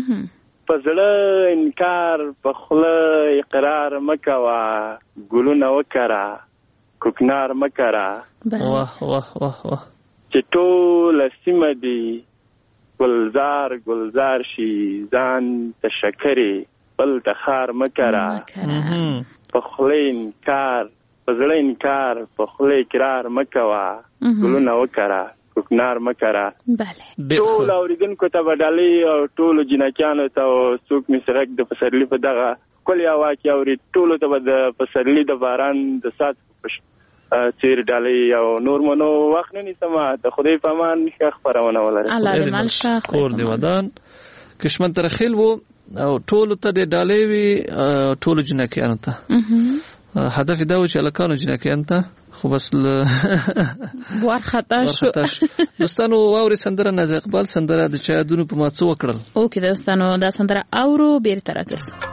پزړه انکار په خله اقرار مکوا ګلونه وکړه کوکنار مکړه واه واه واه واه چې ټول سیمه دی گلزار گلزار شي ځان تشکری بل تخار مکړه په خله انکار پزړه انکار په خله اقرار مکوا ګلونه وکړه کوکنار مکړه. بله ټول اوریدونکو ته بدالي او ټول جنکیانو ته څوک مسرک د پسرلی په دغه کلی هوا کې اوري ټول ته د پسرلی د باران د سات چیر ډالي او نور منو وخت نه نیسم د خدای په امان ښه خبرونه ولري. الله دې مال شه کور دی ودان کشمن ترخیل وو او ټول ته د ډالي وی ټول جنکیانو ته هدف دا و چې الکانو جنکیان ته خو بس بوار خطا شو. دوستانو واوري سندره ناز اقبال سندره د چا دونو په ما څو وکړل. اوکې دوستانو دا سندره اورو بیرته راګرځو.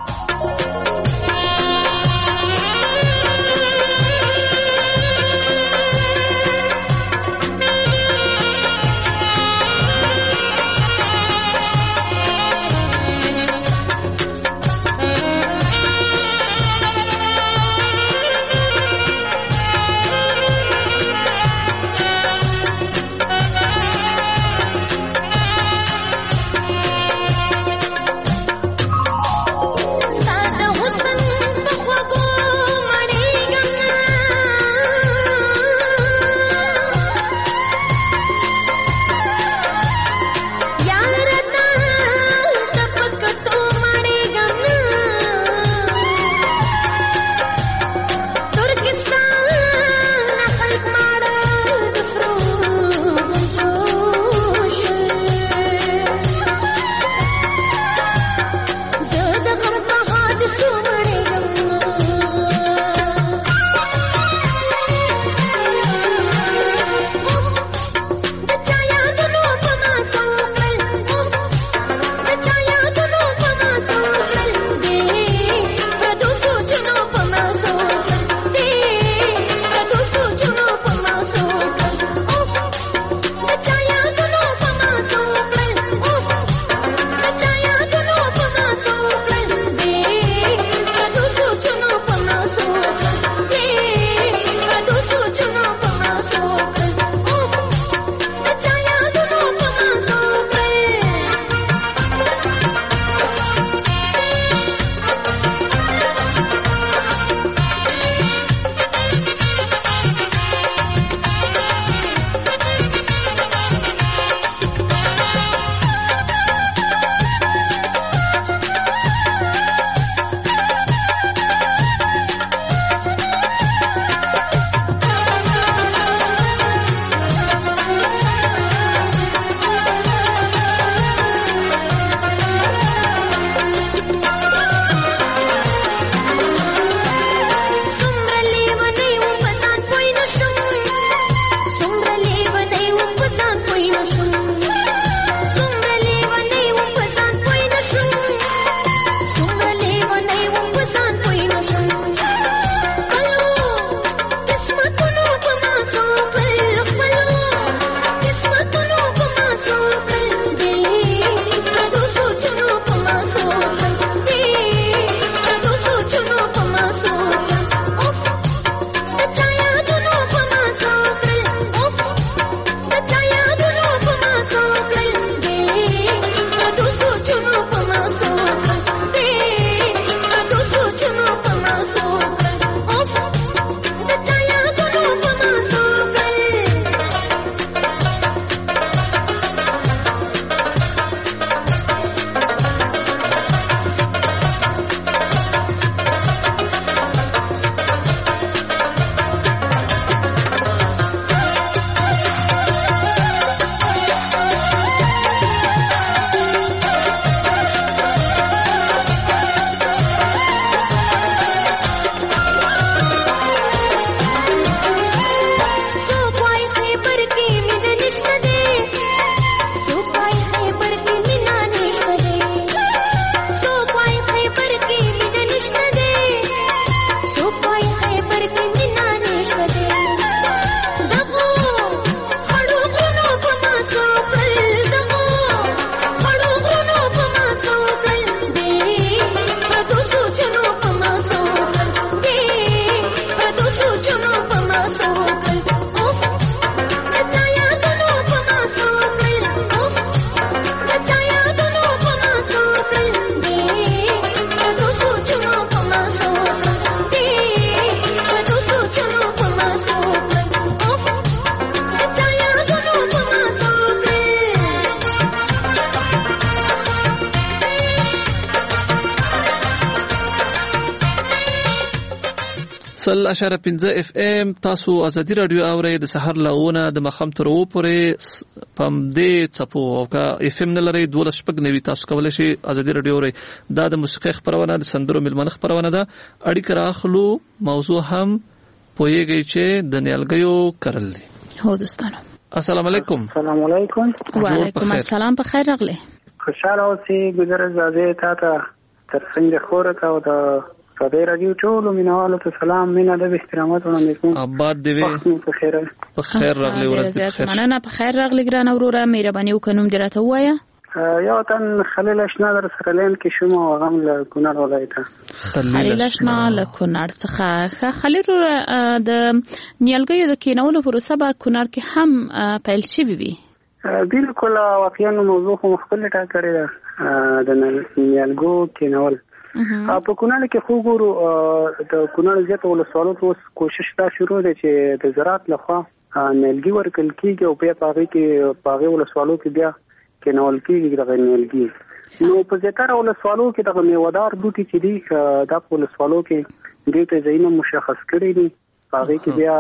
سل اشاره پنځه اف ام تاسو ازادي رادیو اورئ د سحر لاونه د مخم تر و پورې پم دې چپو او کا اف ام نه لري دوه شپږ نوي تاسو کولای شئ ازادي رادیو اورئ دا د موسیقي خبرونه د سندرو ملمنه خبرونه ده اړیکه راخلو موضوع هم پوهیږي چې د نیالګیو کرل دي. هو دوستانو السلام علیکم. السلام علیکم. وعلیکم السلام، په خیر راغلی. خوشاله اوسئ. ګذر زازه تا ته تر څنګه خوره تا او د صدای رادیو ټول مینوالو ته سلام، مینا د احترامات او نمکون آباد دی په خیر په خیر راغلی ورځ په خیر. مننه، په خیر راغلی ګران اوروره، مهرباني وکړم درته وایا. یو تن خلیل اشنا در سره لین کې شوم او غم له کونړ ولایت. خلیل اشنا له کونړ څخه. خلیل د نیالګیو د کینولو پروسه په کونړ کې هم پیل شوی وي. بالکل واقعا موضوع مختلف ټاکره ده د نیالګو کینول. په کونړ کې خو ګورو د کونړ زیات ولسوالو ته کوشش دا شروع ده چې د زراعت لخوا نیالګي ورکل کیږي او په پاغي کې پاغي ولسوالو کې بیا کینول کیږي د نیالګي. نو په زیاتره ولسوالو کې د میوهدار بوټي چې دي دا په ولسوالو کې ډېر ته ځایونه مشخص کړي دي. پاغي کې بیا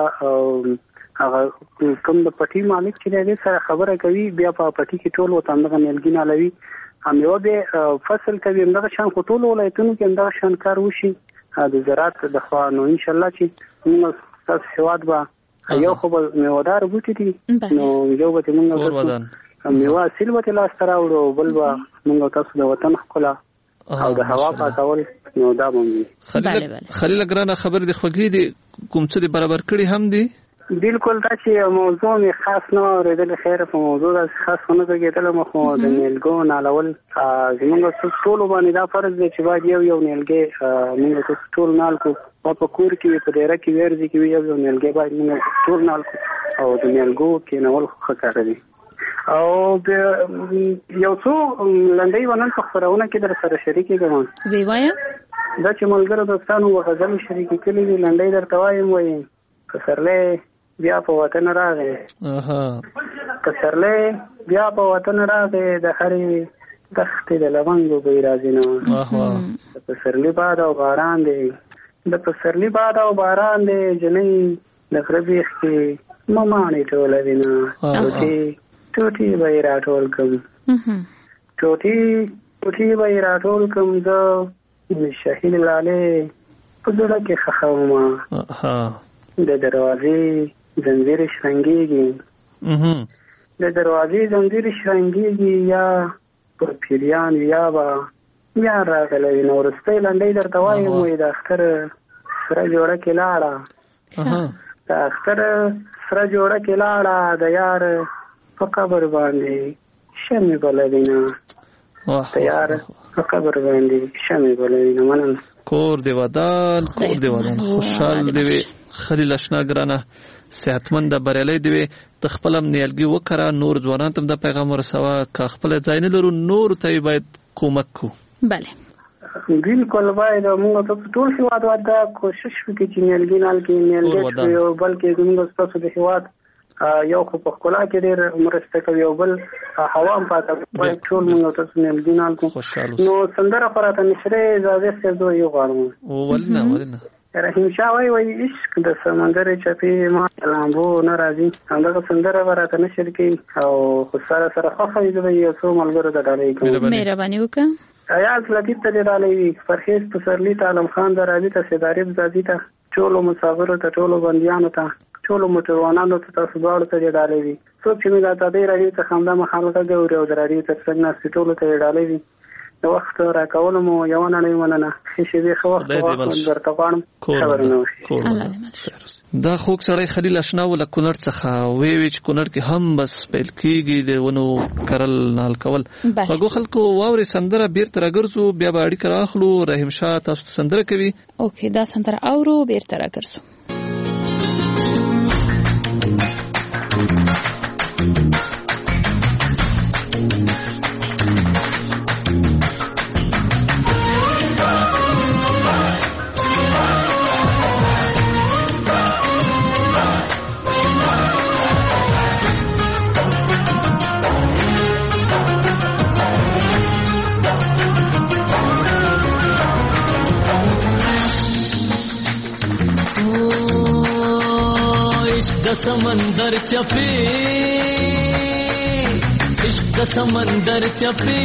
هغه کوم د پټي مالک چې دی سره خبره کوي، بیا په پټي کې ټول وطن د نیالګي نه لوي همیو به فصل کوي. همدغه شان په ټولو ولایتونو کې همدغه شان کار وشي د زراعت د خوا. نو ان شاء الله چې موږ تاسو هیواد به یو خو میوهدار بوټي دي، نو یو به موږ میوه اصیل به لاس ته راوړو، بل به موږ تاسو د وطن ښکلا او د هوا پاکول نو دا مونږ. خلیل ګرانه خبر د خوږی دي کوم څه دي برابر کړي هم دي. بالکل دا چې موضوع می خاص نه اوریدل، خیر په موضوع دا خاص نه کېدل. مخو د نیالګو نالول زموږ ټول باندې دا فرض دی چې باید یو یو نیالګي موږ ټول نال کو په کور کې په ډیره کې ورځي کې یو یو نیالګي باید موږ ټول نال کو او د نیالګو کې نول خو کار دی. او یو څو لنډي ونن په خبرونه کې در سره شریکې کوم وی وایا دا چې ملګرو دوستانو وغزل شریکې کړي دي لنډي درته وایم وایي کسرله بیا په وطن راغی. اها کسرله بیا په وطن راغی د هرې دښتې د لونګو به راځي نو. اها د پسرلی باد او باران دی، د پسرلی باد او باران دی، جنۍ د غربیخ کې ممانې ټولوي نه. ټوټې ټوټې به یې راټول کړم، ټوټې ټوټې به یې راټول کړم، زه شهید لالې په زړه کې ښخومه. د دروازې زنجیر شرنګيږي، د دروازې زنجیر شرنګيږي، یا پر پیریان یا با یا راغلی. نو ورسته لنډۍ درته وایم وایي د اختر سره جوړه کې لاړه، د اختر سره جوړه کې لاړه، د یار په قبر باندې شمې بلوینه، د یار په قبر باندې شمې بلوینه. مننه. کور دی ودان، کور دی ودان، خوشحال دی. خلیل اشنا ګرانه صحتمند بریالي دی، د خپل نیالګي وکړه، نور ځوانان ته د پیغام ورسوه، که خپل ځای نه لرو نور ته باید کومک کو. بله بالکل باید موږ ته ټول هیواد واده کوشش وکړي چې نیالګي نال کې نیالګي یو بلکې موږ تاسو د هیواد یو خو په ښکلا کې ډېر مرسته کوي او بل هوا هم پاته باید ټول موږ تاسو نیالګي نال کو. نو سندره پراته نشره اجازه سره دوی یو غواړم. ولنه ولنه رحیم شاه وای وای عشق د سمندر چپی ما لامبو ناراضي همدغه سندره ورته نشر کی او خو سره سره خو یې یو څو ملګرو د ډالۍ کوم. مهرباني وکړه. ایاز لطیف ته ډالۍ فرخیز پسرلی تعلم خان درازي ته سیداری زادي ته ټولو مسافرو ته ټولو بنديانو ته ټولو موټروانانو ته تاسو دواړو ته ډالۍ. څوک چې موږ ته د راډیو ته خامده مخالفه کوي او د راډیو تر څنګه ټولو ته ډالۍ د وخت را کول مو یو نه نه مننه. شي دې خو وخت درته غواړم خبرونه وشي. دا خوک سړی خلیل اشنا ول کونړ څخه وی وی چې کونړ کې هم بس پیل کیږي د ونو کرل نال کول. هغه خلکو واوري سندره بیرته راګرځو بیا به اړیکه راخلو. رحیم شاه تاسو سندره کوي. اوکې دا سندره اورو بیرته راګرځو. समंदर चपे इश्क समंदर चपे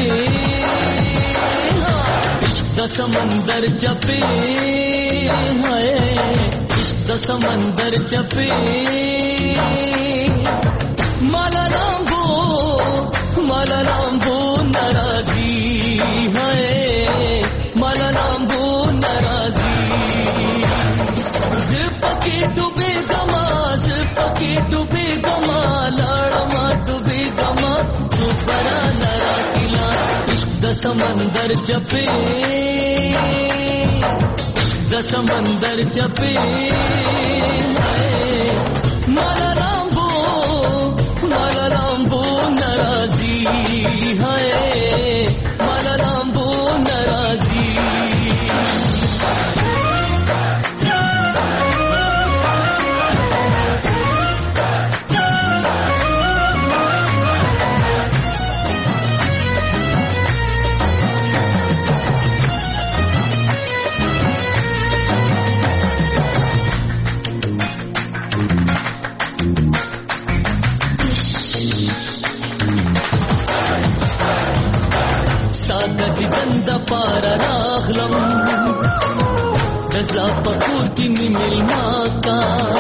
इश्क समंदर चपे हाय इश्क समंदर चपे माला लांबो माला लांबो नाराजी है माला लांबो नाराजी जिपके डूबे गमा जिपके डूबे गमा लाड़मा डूबे गमा सुपरा नरा किला इश्क समंदर चपे इश्क समंदर चपे माला लांबो माला लांबो नाराजी है माला लांबो नाराजी गंदा पारा रागलम दजा पकूर की मिल माका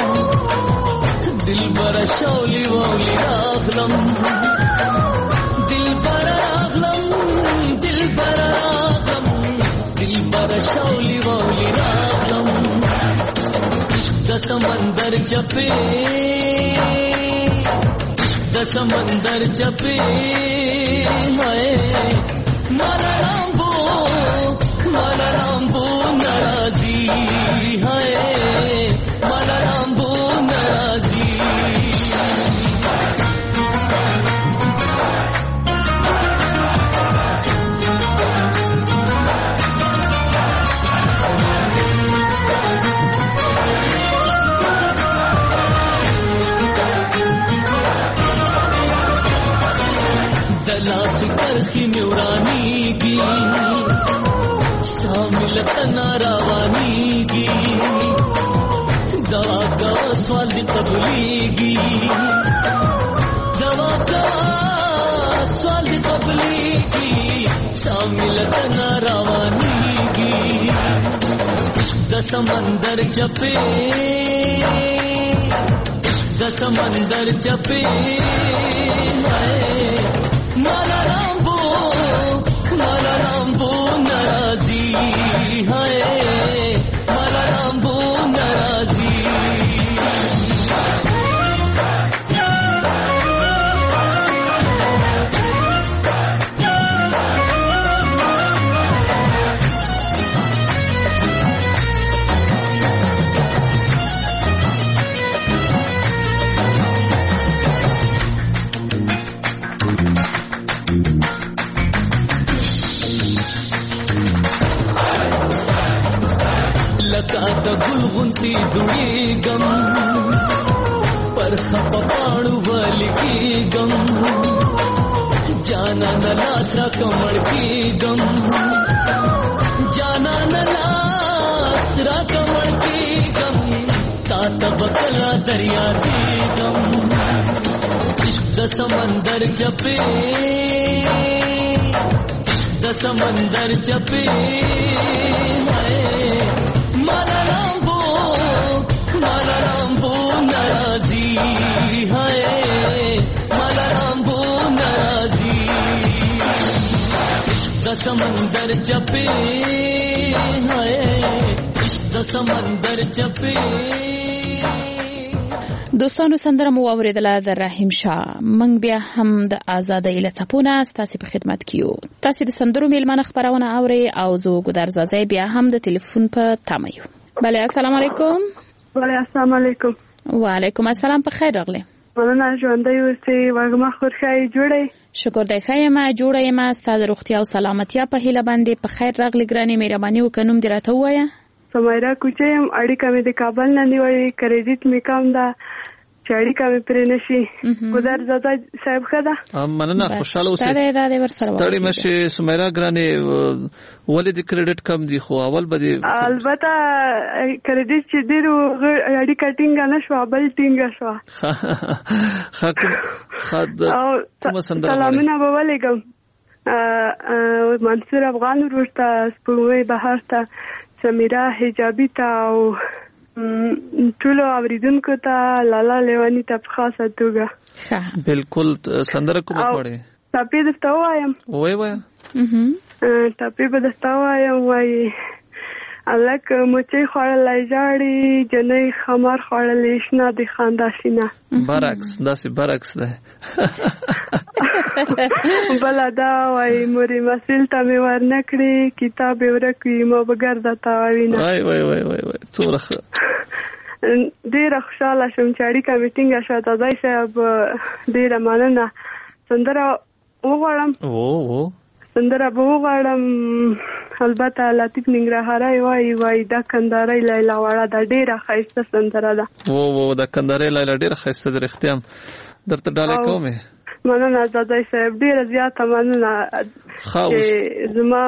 दिल बरा शौली वौली रागलम दिल बरा रागलम दिल बरा रागलम दिल बरा शौली वौली रागलम इश्क समंदर चपे इश्क समंदर चपे हाय माला लांबो माला लांबो नाराजी है माला लांबो नाराजी दलास करखी न्यूरानी की शामिल तनारावानी की दवा का स्वाद कबलीगी दवा का स्वाद कबलीगी शामिल तनारावानी की इश्क समंदर चपे इश्क समंदर चपे माला लांबो माला लांबो नाराजी है माला लांबो नाराजी लका द गुलगुंती दुड़ी गम पर खप पाणु वाली की गम जाना न लासरा कमर की गम जाना न लासरा कमर की गम तात बकला दरिया की गम इश्क समंदर चपे इश्क समंदर चपे माला लांबो माला लांबो नाराजी है माला लांबो नाराजी इश्क समंदर चपे है इश्क समंदर चपे دوستانو سندره مو اوریدله د رحیم شاه منګ بیا هم د آزادۍ لڅپونه ستاسو په خدمت کیو تاسو د سندرو میلمنه خبرونه اوري او زه ګدرزازي بیا هم د ټلیفون په تمه یو بله السلام علیکم بله السلام علیکم وعلیکم السلام په خیر راغلی مننه ژوندۍ اوسئ وږمه خورښای جوړئ شکر دی ښه یم جوړه یم ستا د روغتیا او سلامتیا په هیله باندې په خیر راغلی ګرانې مهرباني وکړه نوم دې راته ووایه سمیرا کوچه یم اړیکه مې د کابل نه نیولې کریډیټ مې کم ده چې اړیکه مې پرې نشي. ګودر زاده صاحب ښه ده؟ مننه، خوشحاله اوسئ. ستړې مشې سمیرا ګرانې، ولې د کریډټ کم دي؟ خو اول به دې البته کریډټ چې ډېرو اړیکه ټینګه نه شوه، بل ټینګه شوه. کومه سندره؟ سلامونه به ولېږم منصور افغان ورور ته، سپوږمۍ بهار ته، سمیرا حجابي ته او ټولو اوریدونکو ته، لالا لیوانی ته په خاصه توګه. بالکل. سندره کومه غواړې؟ ټاپې درته ووایم؟ وایه وایه. ټاپې به درته ووایم. وایي هلک مچۍ خوړلی ژاړي، جنۍ خمار خوړلی شنه د خندا شینه. برعکس، داسې برعکس ده. بله دا وایي مورې مسیل ته مې ورنه کړې، کتاب یې ورک وي ما به ګرده تاوینه. وای وای وای وای وای څومره ښه. ډېره خوشحاله شوم چې اړیکه مې ټینګه شوه. تازی صاحب ډېره مننه. سندره وغواړم؟ او او سندره به وغواړم. البته لطیف ننګرهاري وایي وایي دا کندهارۍ لیلا وړه ده، ډېره ښایسته سندره ده. او او دا کندهارۍ لیلا ډېره ښایسته ده، رښتیا هم درته ډالۍ کوم. مننه زادی صاحب، ډېره زیاته مننه چې زما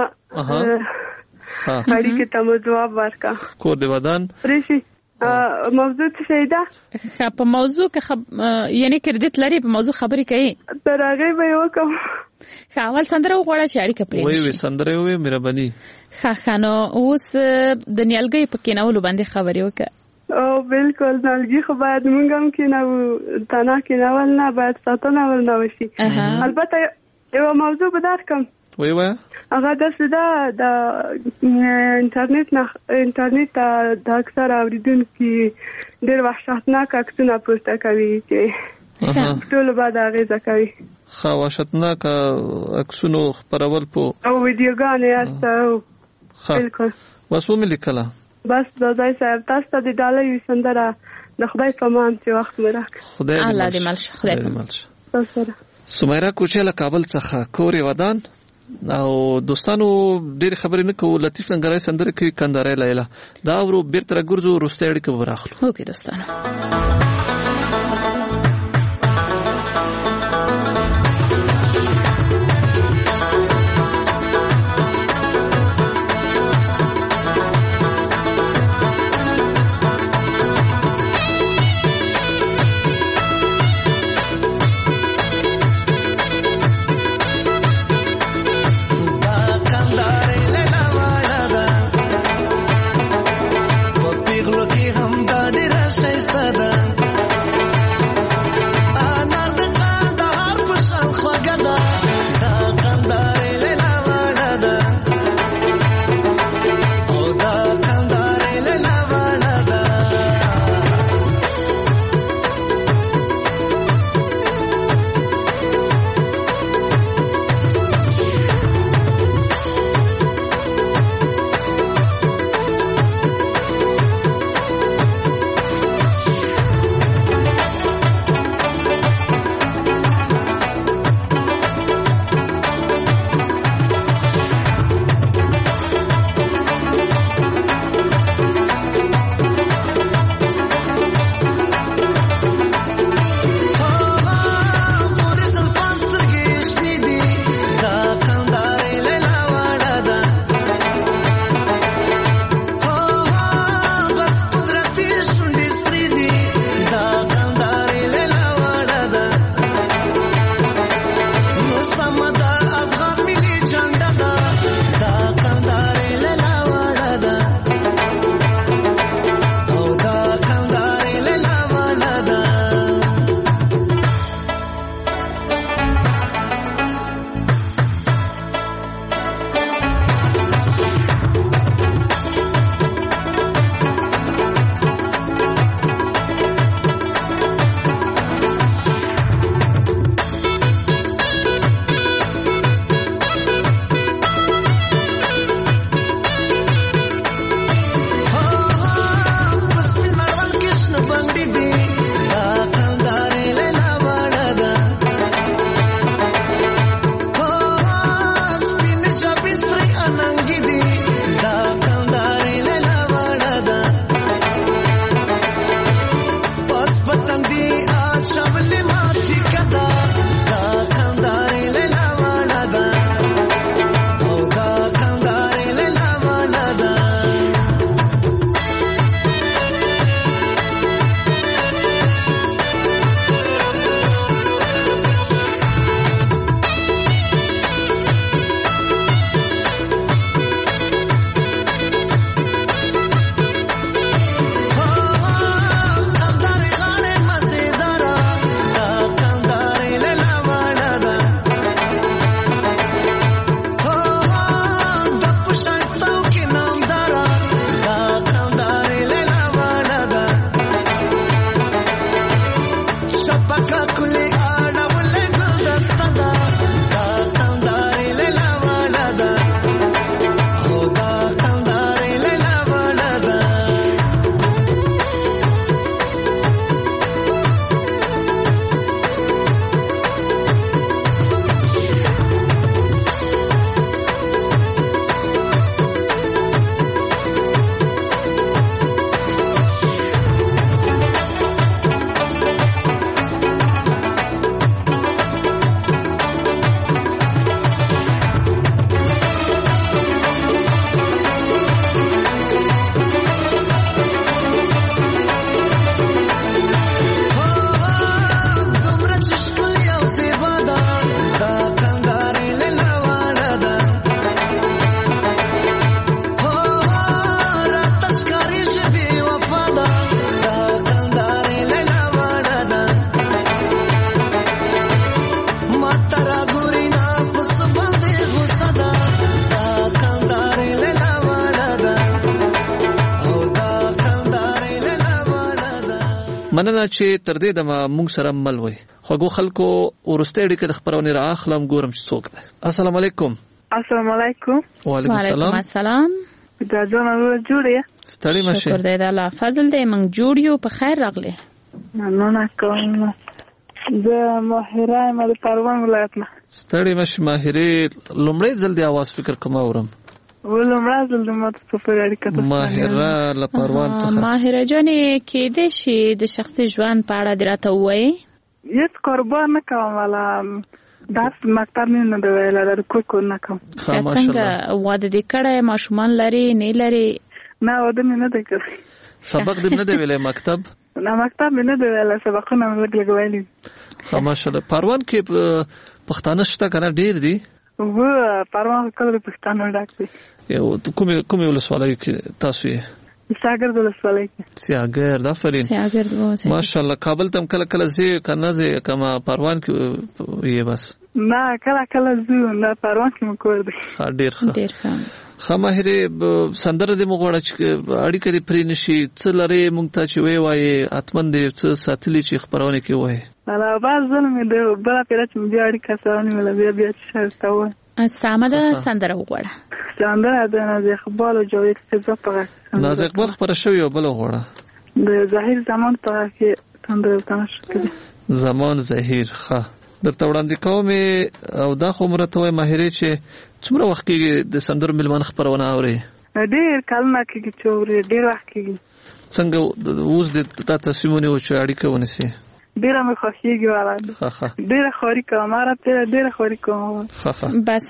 اړیکې ته مو ځواب ورکړه. کور دې ودان پرېشي. موضوع څه شی ده؟ په موضوع کې خب... یعنی کریډټ لري، په موضوع خبرې کوي. تر هغې به یې وکړم. ښه اول سندره وغواړه چې اړیکه پرې وایي وایي سندره وایي مهرباني. ښه ښه نو اوس د نیالګیو په کېنولو باندې خبرې وکړه. او بالکل نیالګي خو باید موږ هم کېنوو، تنه کېنول نه، باید ساتنه ورنه وشي. البته یوه موضوع به درکړم. وایي وایه. هغه داسې ده د انټرنیټ نه انټرنیټ ته د اکثر اوریدونکي ډېر وحشتناک عکسونه پورته کوي چې ټولو باید اغېزه کوي. ښه وحشتناک عکسونو خپرول په او ویډیوګانې هسته. بالکل. بس ومې لیکله. بس دادی صاحب تاسو ته د ډالۍ سندره د خدای په امان چې وخت مې راکړ. خدای دې الله دې مل شه. خدای دې مل شه. تاسو سمیرا کوچه له کابل څخه، کور یې ودان او دوستانو ډېر خبرې نه کوو. لطیف ننګرهاري سندره کوي کندهارۍ لیلا. دا ورو بیرته راګرځو، وروستۍ اړیکه به راخلو. اوکې دوستانو. پیغلو کې هم دا ډېره ښایسته ده. مننه چې تر دې د موږ سره مل وي خوګو خلکو ورسته اړیکه د خبرونه را اخلم ګورم چې څوک ده. السلام علیکم. السلام علیکم. وعلیکم السلام. وعلیکم السلام. دا ځونه جوړه ستړي مشه. شکر دی د الله فضل دی موږ جوړ یو په خیر راغله. مننه کوم. د ماهره مل پروان ولایت نه. ستړي مشه ماهره لومړی ځل دی आवाज فکر کوم اورم. ولومړی ځل د ماته په اړیکه ماهره ل پروان څخه. ماهره جانې کې د شي د شخصي ژوند په اړه درته وایي. هیڅ کاروبار نه کوم ولا درس مکتب نه دی ویل لري کوم کار نه کوم. څنګه واده دې کړه ماشومان لري نه لري؟ نه واده نه دی کړی. سبق دې نه دی ویلې مکتب؟ نه مکتب نه دی ویل سبقونه لګ لګ ویلي. خاماشله پروان کې پښتانه شته کنه ډیر دي؟ و پروان کله پښتانه ډاک دي. یو کومه کومه ولسوالۍ کې تاسو یې؟ سیاګر د ولسوالۍ کې. سیاګر د فرین. سیاګر د وسه. ماشاءالله کابل تم کله کله زی کنه زی کما پروان کې یې بس. نه کله کله زو نه پروان کې مکور دي. ها ډیر ښه. ډیر ښه. خماهره سندره د مغوړه چې اړیکه دې پرې نشي څه لري مونږ ته چې وی وای اتمن دې څه ساتلی چې خبرونه کې وای. انا باز ظلم دې بل پیرچ مې بیا اړیکه سره ولا بیا بیا شرط و. سامده سندره وغوړه. سندره د نازي اقبال او جاوید قزا په. نازي اقبال خبره شوی او بل وغوړه. د ظاهر زمان په کې سندره تماش کړي. زمان ظاهر ښه. درته وړاندې کوم او دا خو مرته وای ماهره چې څومره وخت کې د سندرو ملمان خبرونه اوري؟ ډېر کلمه کې چې اوري ډېر وخت کې. څنګه اوس د تا تصمیمونه او چې اړیکه ونیسي؟ ډېر مې خوښیږي والا. ښه ښه. ډېر خوري کوم ماره ته ډېر خوري کوم. ښه ښه. بس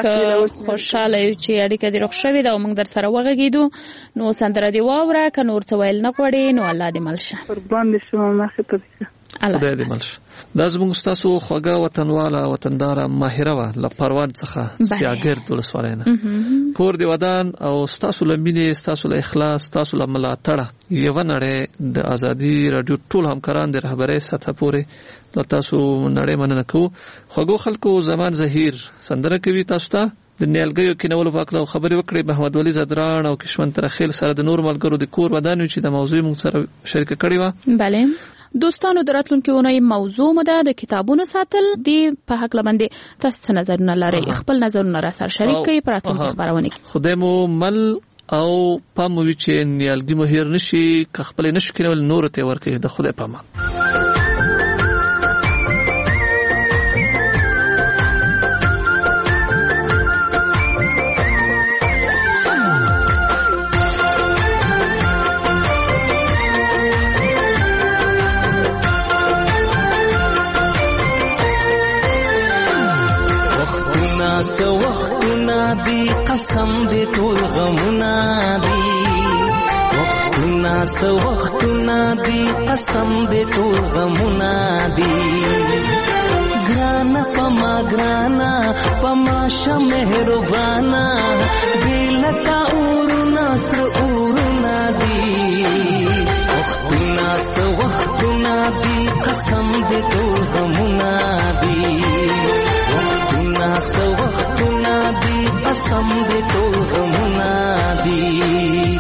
ډېر خوشاله یو چې اړیکه دې روښ شوې ده او موږ در سره وغږیدو نو سندره دی واوره که نور څه ویل نه غواړي نو الله دې مل شه. قربان دې شم مخه ته. خدای دې مل شه. دا زموږ تاسو خوږه وطنواله وطنداره ماهره وا ل پروان څخه سیاګر د ولسوالۍ نه. کور دی ودان او تاسو لمینې تاسو له اخلاص تاسو له ملاتړه یو نړۍ د ازادي رادیو ټول همکاران د رهبرۍ سطح پورې د تاسو نړۍ مننه کوو. خوږو خلکو زمان ظهیر سندره کوي تاسو ته د نیالګیو کې نو پاکلو خبرې وکړې محمد ولی زدران او کشمن ترخیل سره د نور ملګرو د کور ودان چې د موضوع موږ سره شریک کړی و. بله دوستانو دراتلونکو اونۍ موضوع مده د کتابونو ساتل دی په حق لمندې تاسو څه نظرونه لرئ خپل نظرونه را سره شریک کړئ په راتلونکو خبرونه کې. خدای مو مل او پاموي چې نیالګي مو هیر نشي که خپل نشو کینول نور ته ورکړي د خدای پامان. سو وختنا دی قسم دی ټول غمنا دی وختنا سو وختنا دی قسم دی ټول غمنا دی ګرانا پما ګرانا پما شمهربانا دلتا اورنا سر اورنا دی وختنا سو وختنا دی قسم دی ټول غمنا دی سو وختنا دی قسم دی ټول غمنا دی.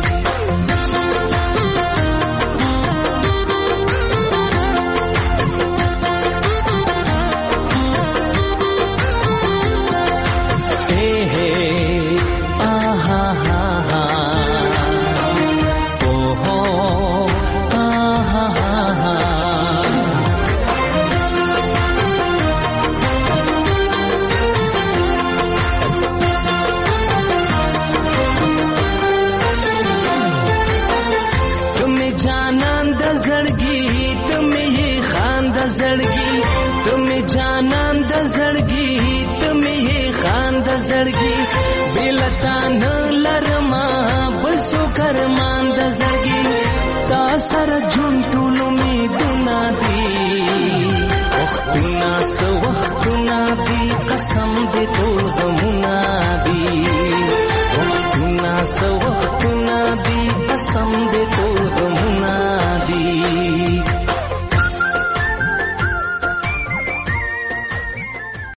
زړګي تمه خان د زړګي بلتا نه